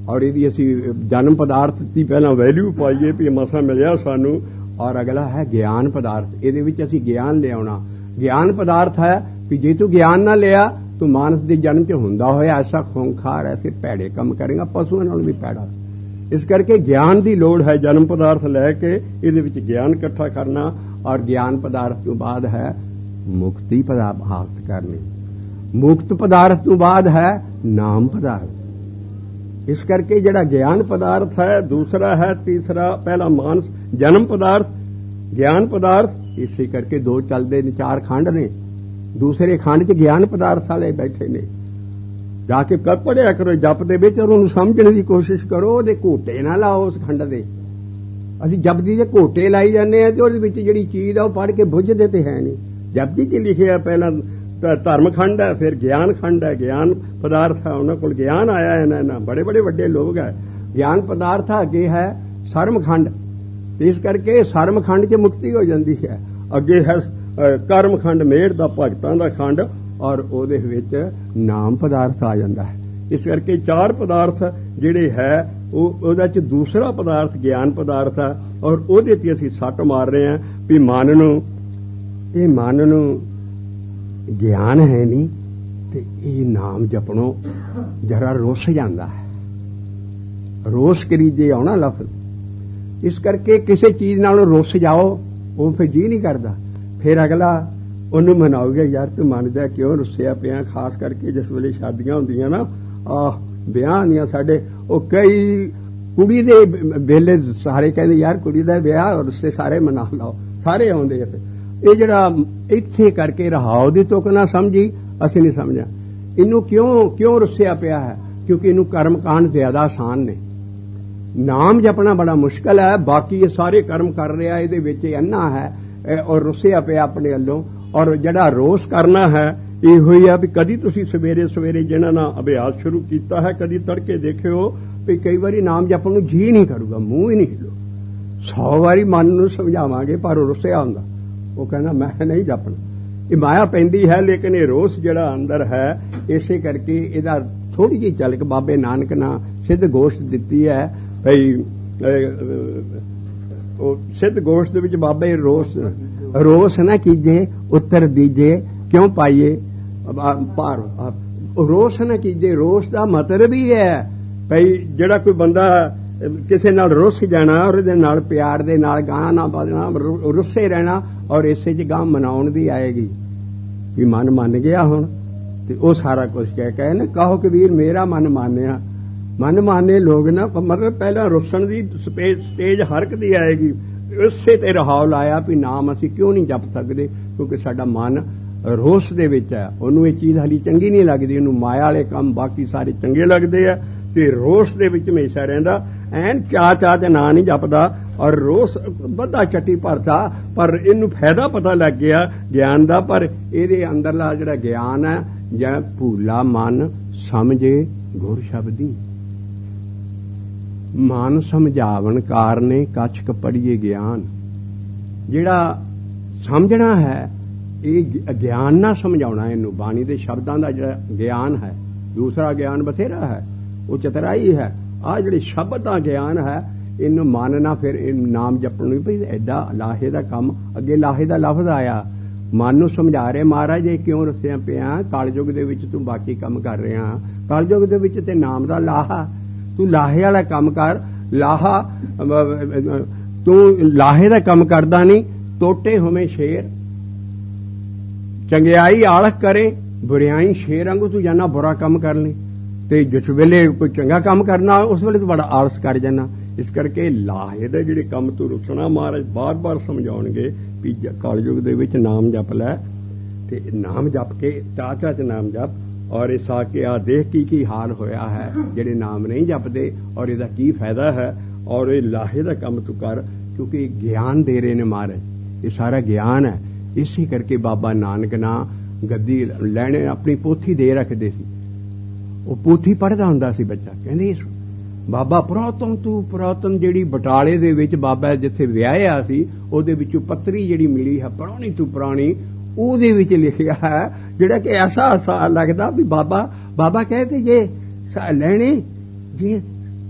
ਔਰ ਇਹਦੀ ਅਸੀਂ ਜਨਮ ਪਦਾਰਥ ਦੀ ਪਹਿਲਾਂ ਵੈਲਿਊ ਪਾਈਏ ਵੀ ਮਸਾ ਮਿਲਿਆ ਸਾਨੂੰ। ਔਰ ਅਗਲਾ ਹੈ ਗਿਆਨ ਪਦਾਰਥ, ਇਹਦੇ ਵਿੱਚ ਅਸੀਂ ਗਿਆਨ ਲਿਆਉਣਾ। ਗਿਆਨ ਪਦਾਰਥ ਹੈ ਵੀ ਜੇ ਤੂੰ ਗਿਆਨ ਨਾ ਲਿਆ ਤੂੰ ਮਾਨਸ ਦੇ ਜਨਮ 'ਚ ਹੁੰਦਾ ਹੋਇਆ ਐਸਾ ਖੂੰਖਾਰ ਐਸੇ ਭੈੜੇ ਕੰਮ ਕਰੇਗਾ, ਪਸ਼ੂਆਂ ਨਾਲ ਵੀ ਭੈੜਾ। ਇਸ ਕਰਕੇ ਗਿਆਨ ਦੀ ਲੋੜ ਹੈ। ਜਨਮ ਪਦਾਰਥ ਲੈ ਕੇ ਇਹਦੇ ਵਿੱਚ ਗਿਆਨ ਇਕੱਠਾ ਕਰਨਾ, ਔਰ ਗਿਆਨ ਪਦਾਰਥ ਤੋਂ ਬਾਅਦ ਹੈ ਮੁਕਤੀ ਪਦਾਰਥ ਹਾਸਲ ਕਰਨੀ। ਮੁਕਤ ਪਦਾਰਥ ਤੋਂ ਬਾਅਦ ਹੈ ਨਾਮ ਪਦਾਰਥ। ਇਸ ਕਰਕੇ ਜਿਹੜਾ ਗਿਆਨ ਪਦਾਰਥ ਹੈ ਦੂਸਰਾ ਹੈ, ਤੀਸਰਾ ਪਹਿਲਾ ਮਾਨਸ ਜਨਮ ਪਦਾਰਥ, ਗਿਆਨ ਪਦਾਰਥ। ਇਸੇ ਕਰਕੇ ਦੋ ਚੱਲਦੇ ਨੇ, ਚਾਰ ਖੰਡ ਨੇ। ਦੂਸਰੇ ਖੰਡ 'ਚ ਗਿਆਨ ਪਦਾਰਥ ਵਾਲੇ ਬੈਠੇ ਨੇ। ਜਾ ਕੇ ਕਰ ਪੜਿਆ ਕਰੋ ਜਪ ਦੇ ਵਿੱਚ, ਔਰ ਉਹਨੂੰ ਸਮਝਣ ਦੀ ਕੋਸ਼ਿਸ਼ ਕਰੋ। ਉਹਦੇ ਘੋਟੇ ਨਾ ਲਾਓ ਉਸ ਖੰਡ ਦੇ। ਅਸੀਂ ਜਪਦੀ ਦੇ ਘੋਟੇ ਲਾਈ ਜਾਂਦੇ ਆ ਤੇ ਉਹਦੇ ਵਿੱਚ ਜਿਹੜੀ ਚੀਜ਼ ਆ ਉਹ ਪੜ੍ਹ ਕੇ ਬੁੱਝਦੇ ਤੇ ਹੈ ਨਹੀਂ। ਜਪਦੀ 'ਚ ਲਿਖਿਆ ਪਹਿਲਾਂ ਧਰਮ ਖੰਡ ਹੈ, ਫਿਰ ਗਿਆਨ ਖੰਡ ਹੈ, ਗਿਆਨ ਪਦਾਰਥ ਹੈ। ਉਹਨਾਂ ਕੋਲ ਗਿਆਨ ਆਇਆ ਹੈ, ਇਹਨਾਂ ਬੜੇ ਬੜੇ ਵੱਡੇ ਲੋਕ ਹੈ। ਗਿਆਨ ਪਦਾਰਥ ਅੱਗੇ ਹੈ ਸਰਮ ਖੰਡ। ਇਸ ਕਰਕੇ ਸਰਮ ਖੰਡ 'ਚ ਮੁਕਤੀ ਹੋ ਜਾਂਦੀ ਹੈ। ਅੱਗੇ ਹੈ ਕਰਮ ਖੰਡ, ਮੇੜ ਦਾ ਭਗਤਾਂ ਦਾ ਖੰਡ, ਔਰ ਉਹਦੇ ਵਿੱਚ ਨਾਮ ਪਦਾਰਥ ਆ ਜਾਂਦਾ ਹੈ। ਇਸ ਕਰਕੇ ਚਾਰ ਪਦਾਰਥ ਜਿਹੜੇ ਹੈ ਉਹ ਉਹਦੇ 'ਚ ਦੂਸਰਾ ਪਦਾਰਥ ਗਿਆਨ ਪਦਾਰਥ ਹੈ। ਔਰ ਉਹਦੇ ਤੇ ਅਸੀਂ ਸੱਟ ਮਾਰ ਰਹੇ ਹਾਂ ਵੀ ਮਨ ਨੂੰ, ਇਹ ਮਨ ਨੂੰ ਗਿਆਨ ਹੈ ਨਹੀਂ ਤੇ ਇਹ ਨਾਮ ਜਪਣੋਂ ਜਰਾ ਰੁੱਸ ਜਾਂਦਾ ਹੈ। ਰੋਸ ਕਰੀਜੇ ਆਉਣਾ ਲਫ਼ਜ਼। ਇਸ ਕਰਕੇ ਕਿਸੇ ਚੀਜ਼ ਨਾਲੋਂ ਰੁੱਸ ਜਾਓ ਉਹ ਫਿਰ ਜੀ ਨਹੀਂ ਕਰਦਾ। ਫਿਰ ਅਗਲਾ ਉਹਨੂੰ ਮਨਾਓਗੇ, ਯਾਰ ਤੂੰ ਮੰਨਦਾ ਕਿਉਂ ਰੁੱਸਿਆ ਪਿਆ? ਖਾਸ ਕਰਕੇ ਜਿਸ ਵੇਲੇ ਸ਼ਾਦੀਆਂ ਹੁੰਦੀਆਂ ਨਾ, ਆਹ ਵਿਆਹ ਹੁੰਦੀਆਂ ਸਾਡੇ, ਉਹ ਕਈ ਕੁੜੀ ਦੇ ਵੇਲੇ ਸਾਰੇ ਕਹਿੰਦੇ ਯਾਰ ਕੁੜੀ ਦਾ ਵਿਆਹ, ਰੁੱਸੇ ਸਾਰੇ ਮਨਾ ਲਾਓ, ਸਾਰੇ ਆਉਂਦੇ ਆ। ਇਹ ਜਿਹੜਾ ਇੱਥੇ ਕਰਕੇ ਰਹਾਓ ਦੀ ਤੁਕ ਨਾ ਸਮਝੀ, ਅਸੀਂ ਨਹੀਂ ਸਮਝਿਆ ਇਹਨੂੰ ਕਿਉਂ ਕਿਉਂ ਰੁੱਸਿਆ ਪਿਆ ਹੈ। ਕਿਉਂਕਿ ਇਹਨੂੰ ਕਰਮ ਕਾਂਡ ਜ਼ਿਆਦਾ ਆਸਾਨ ਨੇ। ਨਾਮ ਜਪਣਾ ਬੜਾ ਮੁਸ਼ਕਲ ਹੈ। ਬਾਕੀ ਇਹ ਸਾਰੇ ਕਰਮ ਕਰ ਰਿਹਾ, ਇਹਦੇ ਵਿੱਚ ਇੰਨਾ ਹੈ, ਔਰ ਰੁੱਸਿਆ ਪਿਆ ਆਪਣੇ ਵੱਲੋਂ। ਔਰ ਜਿਹੜਾ ਰੋਸ ਕਰਨਾ ਹੈ ਇਹ ਹੋਈ ਆ ਵੀ ਕਦੀ ਤੁਸੀਂ ਸਵੇਰੇ ਸਵੇਰੇ ਜਿਹਨਾਂ ਨਾਲ ਅਭਿਆਸ ਸ਼ੁਰੂ ਕੀਤਾ ਹੈ, ਕਦੀ ਤੜਕੇ ਦੇਖਿਓ ਵੀ ਕਈ ਵਾਰੀ ਨਾਮ ਜਪਣ ਨੂੰ ਜੀ ਨਹੀਂ ਕਰੂਗਾ, ਮੂੰਹ ਹੀ ਨਹੀਂ ਹਿੱਲੋ। ਸੌ ਵਾਰੀ ਮਨ ਨੂੰ ਸਮਝਾਵਾਂਗੇ ਪਰ ਉਹ ਰੁੱਸਿਆ ਹੁੰਦਾ, ਉਹ ਕਹਿੰਦਾ ਮੈਂ ਨਹੀਂ ਜਪਣਾ। ਇਹ ਮਾਇਆ ਪੈਂਦੀ ਹੈ, ਲੇਕਿਨ ਇਹ ਰੋਸ ਜਿਹੜਾ ਅੰਦਰ ਹੈ, ਇਸੇ ਕਰਕੇ ਇਹਦਾ ਥੋੜੀ ਜਿਹੀ ਝਲਕ ਬਾਬੇ ਨਾਨਕ ਨੇ ਸਿੱਧ ਗੋਸ਼ਟ ਦਿੱਤੀ ਹੈ। ਭਈ ਉਹ ਸਿੱਧ ਗੋਸ਼ਟ ਦੇ ਵਿੱਚ ਬਾਬੇ ਰੋਸ ਰੋਸ ਨਾ ਕੀਜੇ ਉੱਤਰ ਦੀਜੇ ਕਿਉਂ ਪਾਈਏ ਭਾਰ। ਰੋਸ ਨਾ ਕੀਜੇ, ਰੋਸ ਦਾ ਮਤਲਬ ਹੀ ਹੈ ਭਈ ਜਿਹੜਾ ਕੋਈ ਬੰਦਾ ਕਿਸੇ ਨਾਲ ਰੁੱਸ ਜਾਣਾ, ਉਹਦੇ ਨਾਲ ਪਿਆਰ ਦੇ ਨਾਲ ਗਾਂ ਨਾ ਵਧਣਾ, ਰੁੱਸੇ ਰਹਿਣਾ, ਔਰ ਇਸੇ 'ਚ ਗਾਂ ਮਨਾਉਣ ਦੀ ਆਏਗੀ ਵੀ ਮਨ ਮੰਨ ਗਿਆ ਹੁਣ, ਤੇ ਉਹ ਸਾਰਾ ਕੁਝ ਕਹਿ ਕਹੇ ਨਾ ਕਹੋ ਕਬੀਰ ਮੇਰਾ ਮਨ ਮਾਨਿਆ। ਮਨ ਮਾਨੇ ਲੋਕ ਨਾ, ਮਤਲਬ ਪਹਿਲਾਂ ਰੁੱਸਣ ਦੀ ਸਟੇਜ ਹਰ ਇੱਕ ਦੀ ਆਏਗੀ। ਇਸੇ ਤੇ ਰਹਾਉ ਲਾਇਆ ਵੀ ਨਾਮ ਅਸੀਂ ਕਿਉਂ ਨਹੀਂ ਜਪ ਸਕਦੇ, ਕਿਉਂਕਿ ਸਾਡਾ ਮਨ ਰੋਸ ਦੇ ਵਿੱਚ ਹੈ। ਉਹਨੂੰ ਇਹ ਚੀਜ਼ ਹਾਲੀ ਚੰਗੀ ਨਹੀਂ ਲੱਗਦੀ, ਉਹਨੂੰ ਮਾਇਆ ਵਾਲੇ ਕੰਮ ਬਾਕੀ ਸਾਰੇ ਚੰਗੇ ਲੱਗਦੇ ਆ, ਤੇ ਰੋਸ ਦੇ ਵਿੱਚ ਹਮੇਸ਼ਾ ਰਹਿੰਦਾ। ਐਨ ਚਾਹ ਚਾਹ ਤੇ ਨਾਂ ਨਹੀਂ ਜਪਦਾ, ਔਰ ਰੋਸ ਵੱਧਾ ਚੱਟੀ ਭਰਦਾ, ਪਰ ਇਹਨੂੰ ਫਾਇਦਾ ਪਤਾ ਲੱਗ ਗਿਆ ਗਿਆਨ ਦਾ। ਪਰ ਇਹਦੇ ਅੰਦਰਲਾ ਜਿਹੜਾ ਗਿਆਨ ਹੈ, ਜਾਂ ਭੂਲਾ ਮਨ ਸਮਝੇ ਗੁਰ ਸ਼ਬਦੀ, ਮਨ ਸਮਝਾਵਣ ਕਾਰਨੇ ਕਛਕ ਪੜੀਏ ਗਿਆਨ। ਜਿਹੜਾ ਸਮਝਣਾ ਹੈ ਇਹ ਗਿਆਨ ਨਾ ਸਮਝਾਉਣਾ, ਇਹਨੂੰ ਬਾਣੀ ਦੇ ਸ਼ਬਦਾਂ ਦਾ ਜਿਹੜਾ ਗਿਆਨ ਹੈ। ਦੂਸਰਾ ਗਿਆਨ ਬਥੇਰਾ ਹੈ, ਉਹ ਚਤਰਾਈ ਹੈ। ਆਹ ਜਿਹੜੇ ਸ਼ਬਦ ਦਾ ਗਿਆਨ ਹੈ, ਇਹਨੂੰ ਮੰਨਣਾ, ਫਿਰ ਇਹ ਨਾਮ ਜਪਣ ਨੂੰ ਵੀ ਐਡਾ ਲਾਹੇ ਦਾ ਕੰਮ। ਅੱਗੇ ਲਾਹੇ ਦਾ ਲਫ਼ਜ਼ ਆਇਆ, ਮਨ ਨੂੰ ਸਮਝਾ ਰਹੇ ਮਹਾਰਾਜ ਇਹ ਕਿਉਂ ਰਸਿਆ ਪਿਆ, ਕਲਯੁਗ ਦੇ ਵਿੱਚ ਤੂੰ ਬਾਕੀ ਕੰਮ ਕਰ ਰਿਹਾ, ਕਲਯੁਗ ਦੇ ਵਿੱਚ ਤੇ ਨਾਮ ਦਾ ਲਾਹਾ, ਤੂੰ ਲਾਹੇ ਵਾਲਾ ਕੰਮ ਕਰ। ਲਾਹਾ ਤੂੰ ਲਾਹੇ ਦਾ ਕੰਮ ਕਰਦਾ ਨਹੀਂ, ਟੋਟੇ ਹੋਵੇਂ ਸ਼ੇਰ, ਚੰਗਿਆਈ ਆਲਖ ਕਰੇ, ਬੁਰਿਆਈ ਸ਼ੇਰ ਵਾਂਗੂ ਤੂੰ ਜਾਨਾ ਬੁਰਾ ਕੰਮ ਕਰ ਲੈ, ਤੇ ਜਿਸ ਵੇਲੇ ਕੋਈ ਚੰਗਾ ਕੰਮ ਕਰਨਾ ਉਸ ਵੇਲੇ ਤੂੰ ਬੜਾ ਆਲਸ ਕਰ ਜਾਣਾ। ਇਸ ਕਰਕੇ ਲਾਹੇ ਦੇ ਜਿਹੜੇ ਕੰਮ ਤੂੰ ਰੁਕਣਾ, ਮਹਾਰਾਜ ਬਾਰ-ਬਾਰ ਸਮਝਾਉਣਗੇ ਵੀ ਕਲਯੁਗ ਦੇ ਵਿੱਚ ਨਾਮ ਜਪ ਲੈ, ਤੇ ਨਾਮ ਜਪ ਕੇ ਚਾਚਾ ਚ ਨਾਮ ਜਪ। ਔਰ ਇਸ ਆ ਕੇ ਆ ਦੇਖ ਕੀ ਕੀ ਹਾਲ ਹੋਇਆ ਹੈ ਜਿਹੜੇ ਨਾਮ ਨਹੀਂ ਜਪਦੇ, ਔਰ ਇਹਦਾ ਕੀ ਫਾਇਦਾ ਹੈ। ਔਰ ਇਹ ਲਾਹੇ ਦਾ ਕੰਮ ਤੂੰ ਕਰ, ਕਿਉਂਕਿ ਗਿਆਨ ਦੇ ਰਹੇ ਨੇ ਮਹਾਰਾਜ, ਇਹ ਸਾਰਾ ਗਿਆਨ ਹੈ। ਇਸੇ ਕਰਕੇ ਬਾਬਾ ਨਾਨਕ ਨਾ ਗੱਦੀ ਲੈਣੇ ਆਪਣੀ ਪੋਥੀ ਦੇ ਰੱਖਦੇ ਸੀ। ਉਹ ਪੋਥੀ ਪੜ੍ਹਦਾ ਹੁੰਦਾ ਸੀ ਬੱਚਾ, ਕਹਿੰਦੇ ਬਾਬਾ ਪੁਰਾਤਨ ਤੂੰ ਪੁਰਾਤਨ ਜਿਹੜੀ ਬਟਾਲੇ ਦੇ ਵਿੱਚ ਬਾਬਾ ਜਿੱਥੇ ਵਿਆਹਿਆ ਸੀ, ਉਹਦੇ ਵਿੱਚੋਂ ਪੱਤਰੀ ਜਿਹੜੀ ਮਿਲੀ ਹੈ ਪੁਰਾਣੀ ਤੂੰ ਪੁਰਾਣੀ, ਉਹਦੇ ਵਿੱਚ ਲਿਖਿਆ ਹੈ ਜਿਹੜਾ ਕਿ ਐਸਾ ਲੱਗਦਾ ਵੀ ਬਾਬਾ ਬਾਬਾ ਕਹਿੰਦੇ ਜੇ ਲੈਣੇ ਜੇ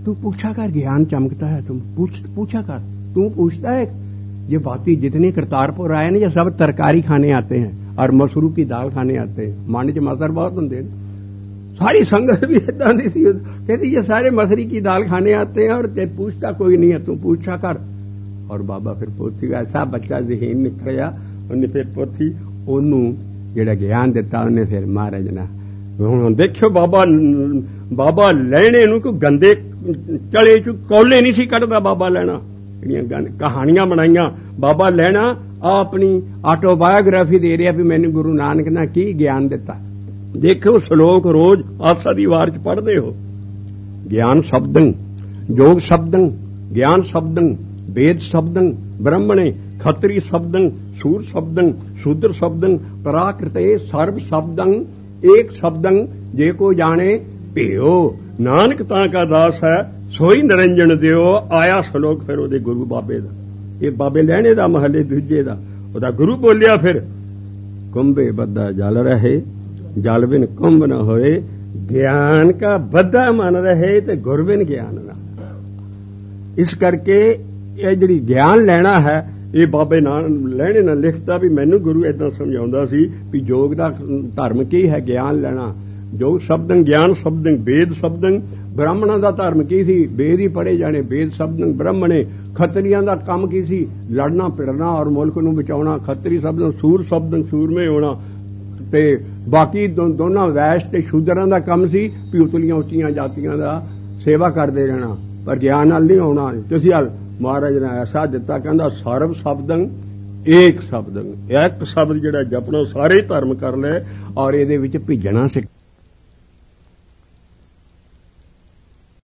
तू पूछा कर, ज्ञान चमकता है, तुम पूछ पूछा कर। तू पूछता है ये बाती जितने करतारपुर आए ना, ये सब तरकारी खाने आते हैं और मसरू की दाल खाने आते हैं। मांड च मसर बहुत होंगे हैं। सारी संगत भी इदा दी थी, कहती ये सारे मसरी की दाल खाने आते हैं और पूछता कोई नहीं है, तू पूछा कर। और बाबा फिर पोथी ऐसा बच्चा जहीन निकलिया, उन्हें फिर पोथी ओनू जेड़ा ज्ञान दिता, उन्हें फिर महाराज ना हुण देखियो बाबा बाबा लैणे नूं कोई गंदे चले चू कौले नहीं सी कढ़दा। बाबा लैणा ਜਿਹੜੀਆਂ ਕਹਾਣੀਆਂ ਬਣਾਈਆਂ, ਬਾਬਾ ਲੈਣਾ ਆ ਆਪਣੀ ਆਟੋਬਾਇਓਗ੍ਰਾਫੀ ਦੇ ਰਿਹਾ ਵੀ ਮੈਨੂੰ ਗੁਰੂ ਨਾਨਕ ਨੇ ਕੀ ਗਿਆਨ ਦਿੱਤਾ। ਦੇਖੋ ਸ਼ਲੋਕ ਰੋਜ਼ ਆਸਾ ਦੀ ਵਾਰ ਚ ਪੜ੍ਹਦੇ ਹੋ। ਗਿਆਨ ਸ਼ਬਦੰ, ਯੋਗ ਸ਼ਬਦੰ, ਗਿਆਨ ਸ਼ਬਦੰ, वेद शब्दं ब्रह्मणे, खत्री शब्दं, सूर शब्दं, शूद्र शब्दं, पराकृते सर्व शब्दं, एक शब्दं जे को जाने भेओ। नानक तां का दास है सोई निरंजन दियो। आया श्लोक फिर ओदे गुरु बाबे दा, ये बाबे लैणे दा महले दूजे दा। ओदा गुरु बोलिया फिर कुंभे बद्दा जल रहे, जल बिन कुंभ न होए, ज्ञान का बद्दा मन रहे ते गुर बिन ज्ञान ना। इस करके ਇਹ ਜਿਹੜੀ ਗਿਆਨ ਲੈਣਾ ਹੈ, ਇਹ ਬਾਬੇ ਨਾਨਕ ਲੈਣੇ ਨਾਲ ਲਿਖਦਾ ਵੀ ਮੈਨੂੰ ਗੁਰੂ ਏਦਾਂ ਸਮਝਾਉਂਦਾ ਸੀ ਵੀ ਯੋਗ ਦਾ ਧਰਮ ਕੀ ਹੈ, ਗਿਆਨ ਲੈਣਾ। ਯੋਗ ਸ਼ਬਦੰ, ਗਿਆਨ ਸ਼ਬਦੰ, ਵੇਦ ਸ਼ਬਦੰ। ਬ੍ਰਾਹਮਣਾਂ ਦਾ ਧਰਮ ਕੀ ਸੀ, ਵੇਦ ਹੀ ਪੜ੍ਹੇ ਜਾਣੇ। ਵੇਦ ਸ਼ਬਦੰ ਬ੍ਰਹਮਣੇ। ਖੱਤਰੀਆਂ ਦਾ ਕੰਮ ਕੀ ਸੀ, ਲੜਨਾ ਪਿੜਨਾ ਔਰ ਮੁਲਕ ਨੂੰ ਬਚਾਉਣਾ। ਖੱਤਰੀ ਸ਼ਬਦੰ। ਸੂਰ ਸ਼ਬਦੰ, ਸੂਰਮੇ ਹੋਣਾ। ਤੇ ਬਾਕੀ ਦੋਨਾਂ ਵੈਸ਼ ਤੇ ਸ਼ੂਦਰਾਂ ਦਾ ਕੰਮ ਸੀ ਵੀ ਉਤਲੀਆਂ ਉੱਚੀਆਂ ਜਾਤੀਆਂ ਦਾ ਸੇਵਾ ਕਰਦੇ ਰਹਿਣਾ, ਪਰ ਗਿਆਨ ਨਾਲ ਨਹੀਂ ਆਉਣਾ। ਤੁਸੀਂ महाराज ने ऐसा दिता, कहता सर्व शब्दं एक शब्दं, एक शब्द जिहड़ा जपना सारे धर्म कर ले और इहदे विच भिजना सिख।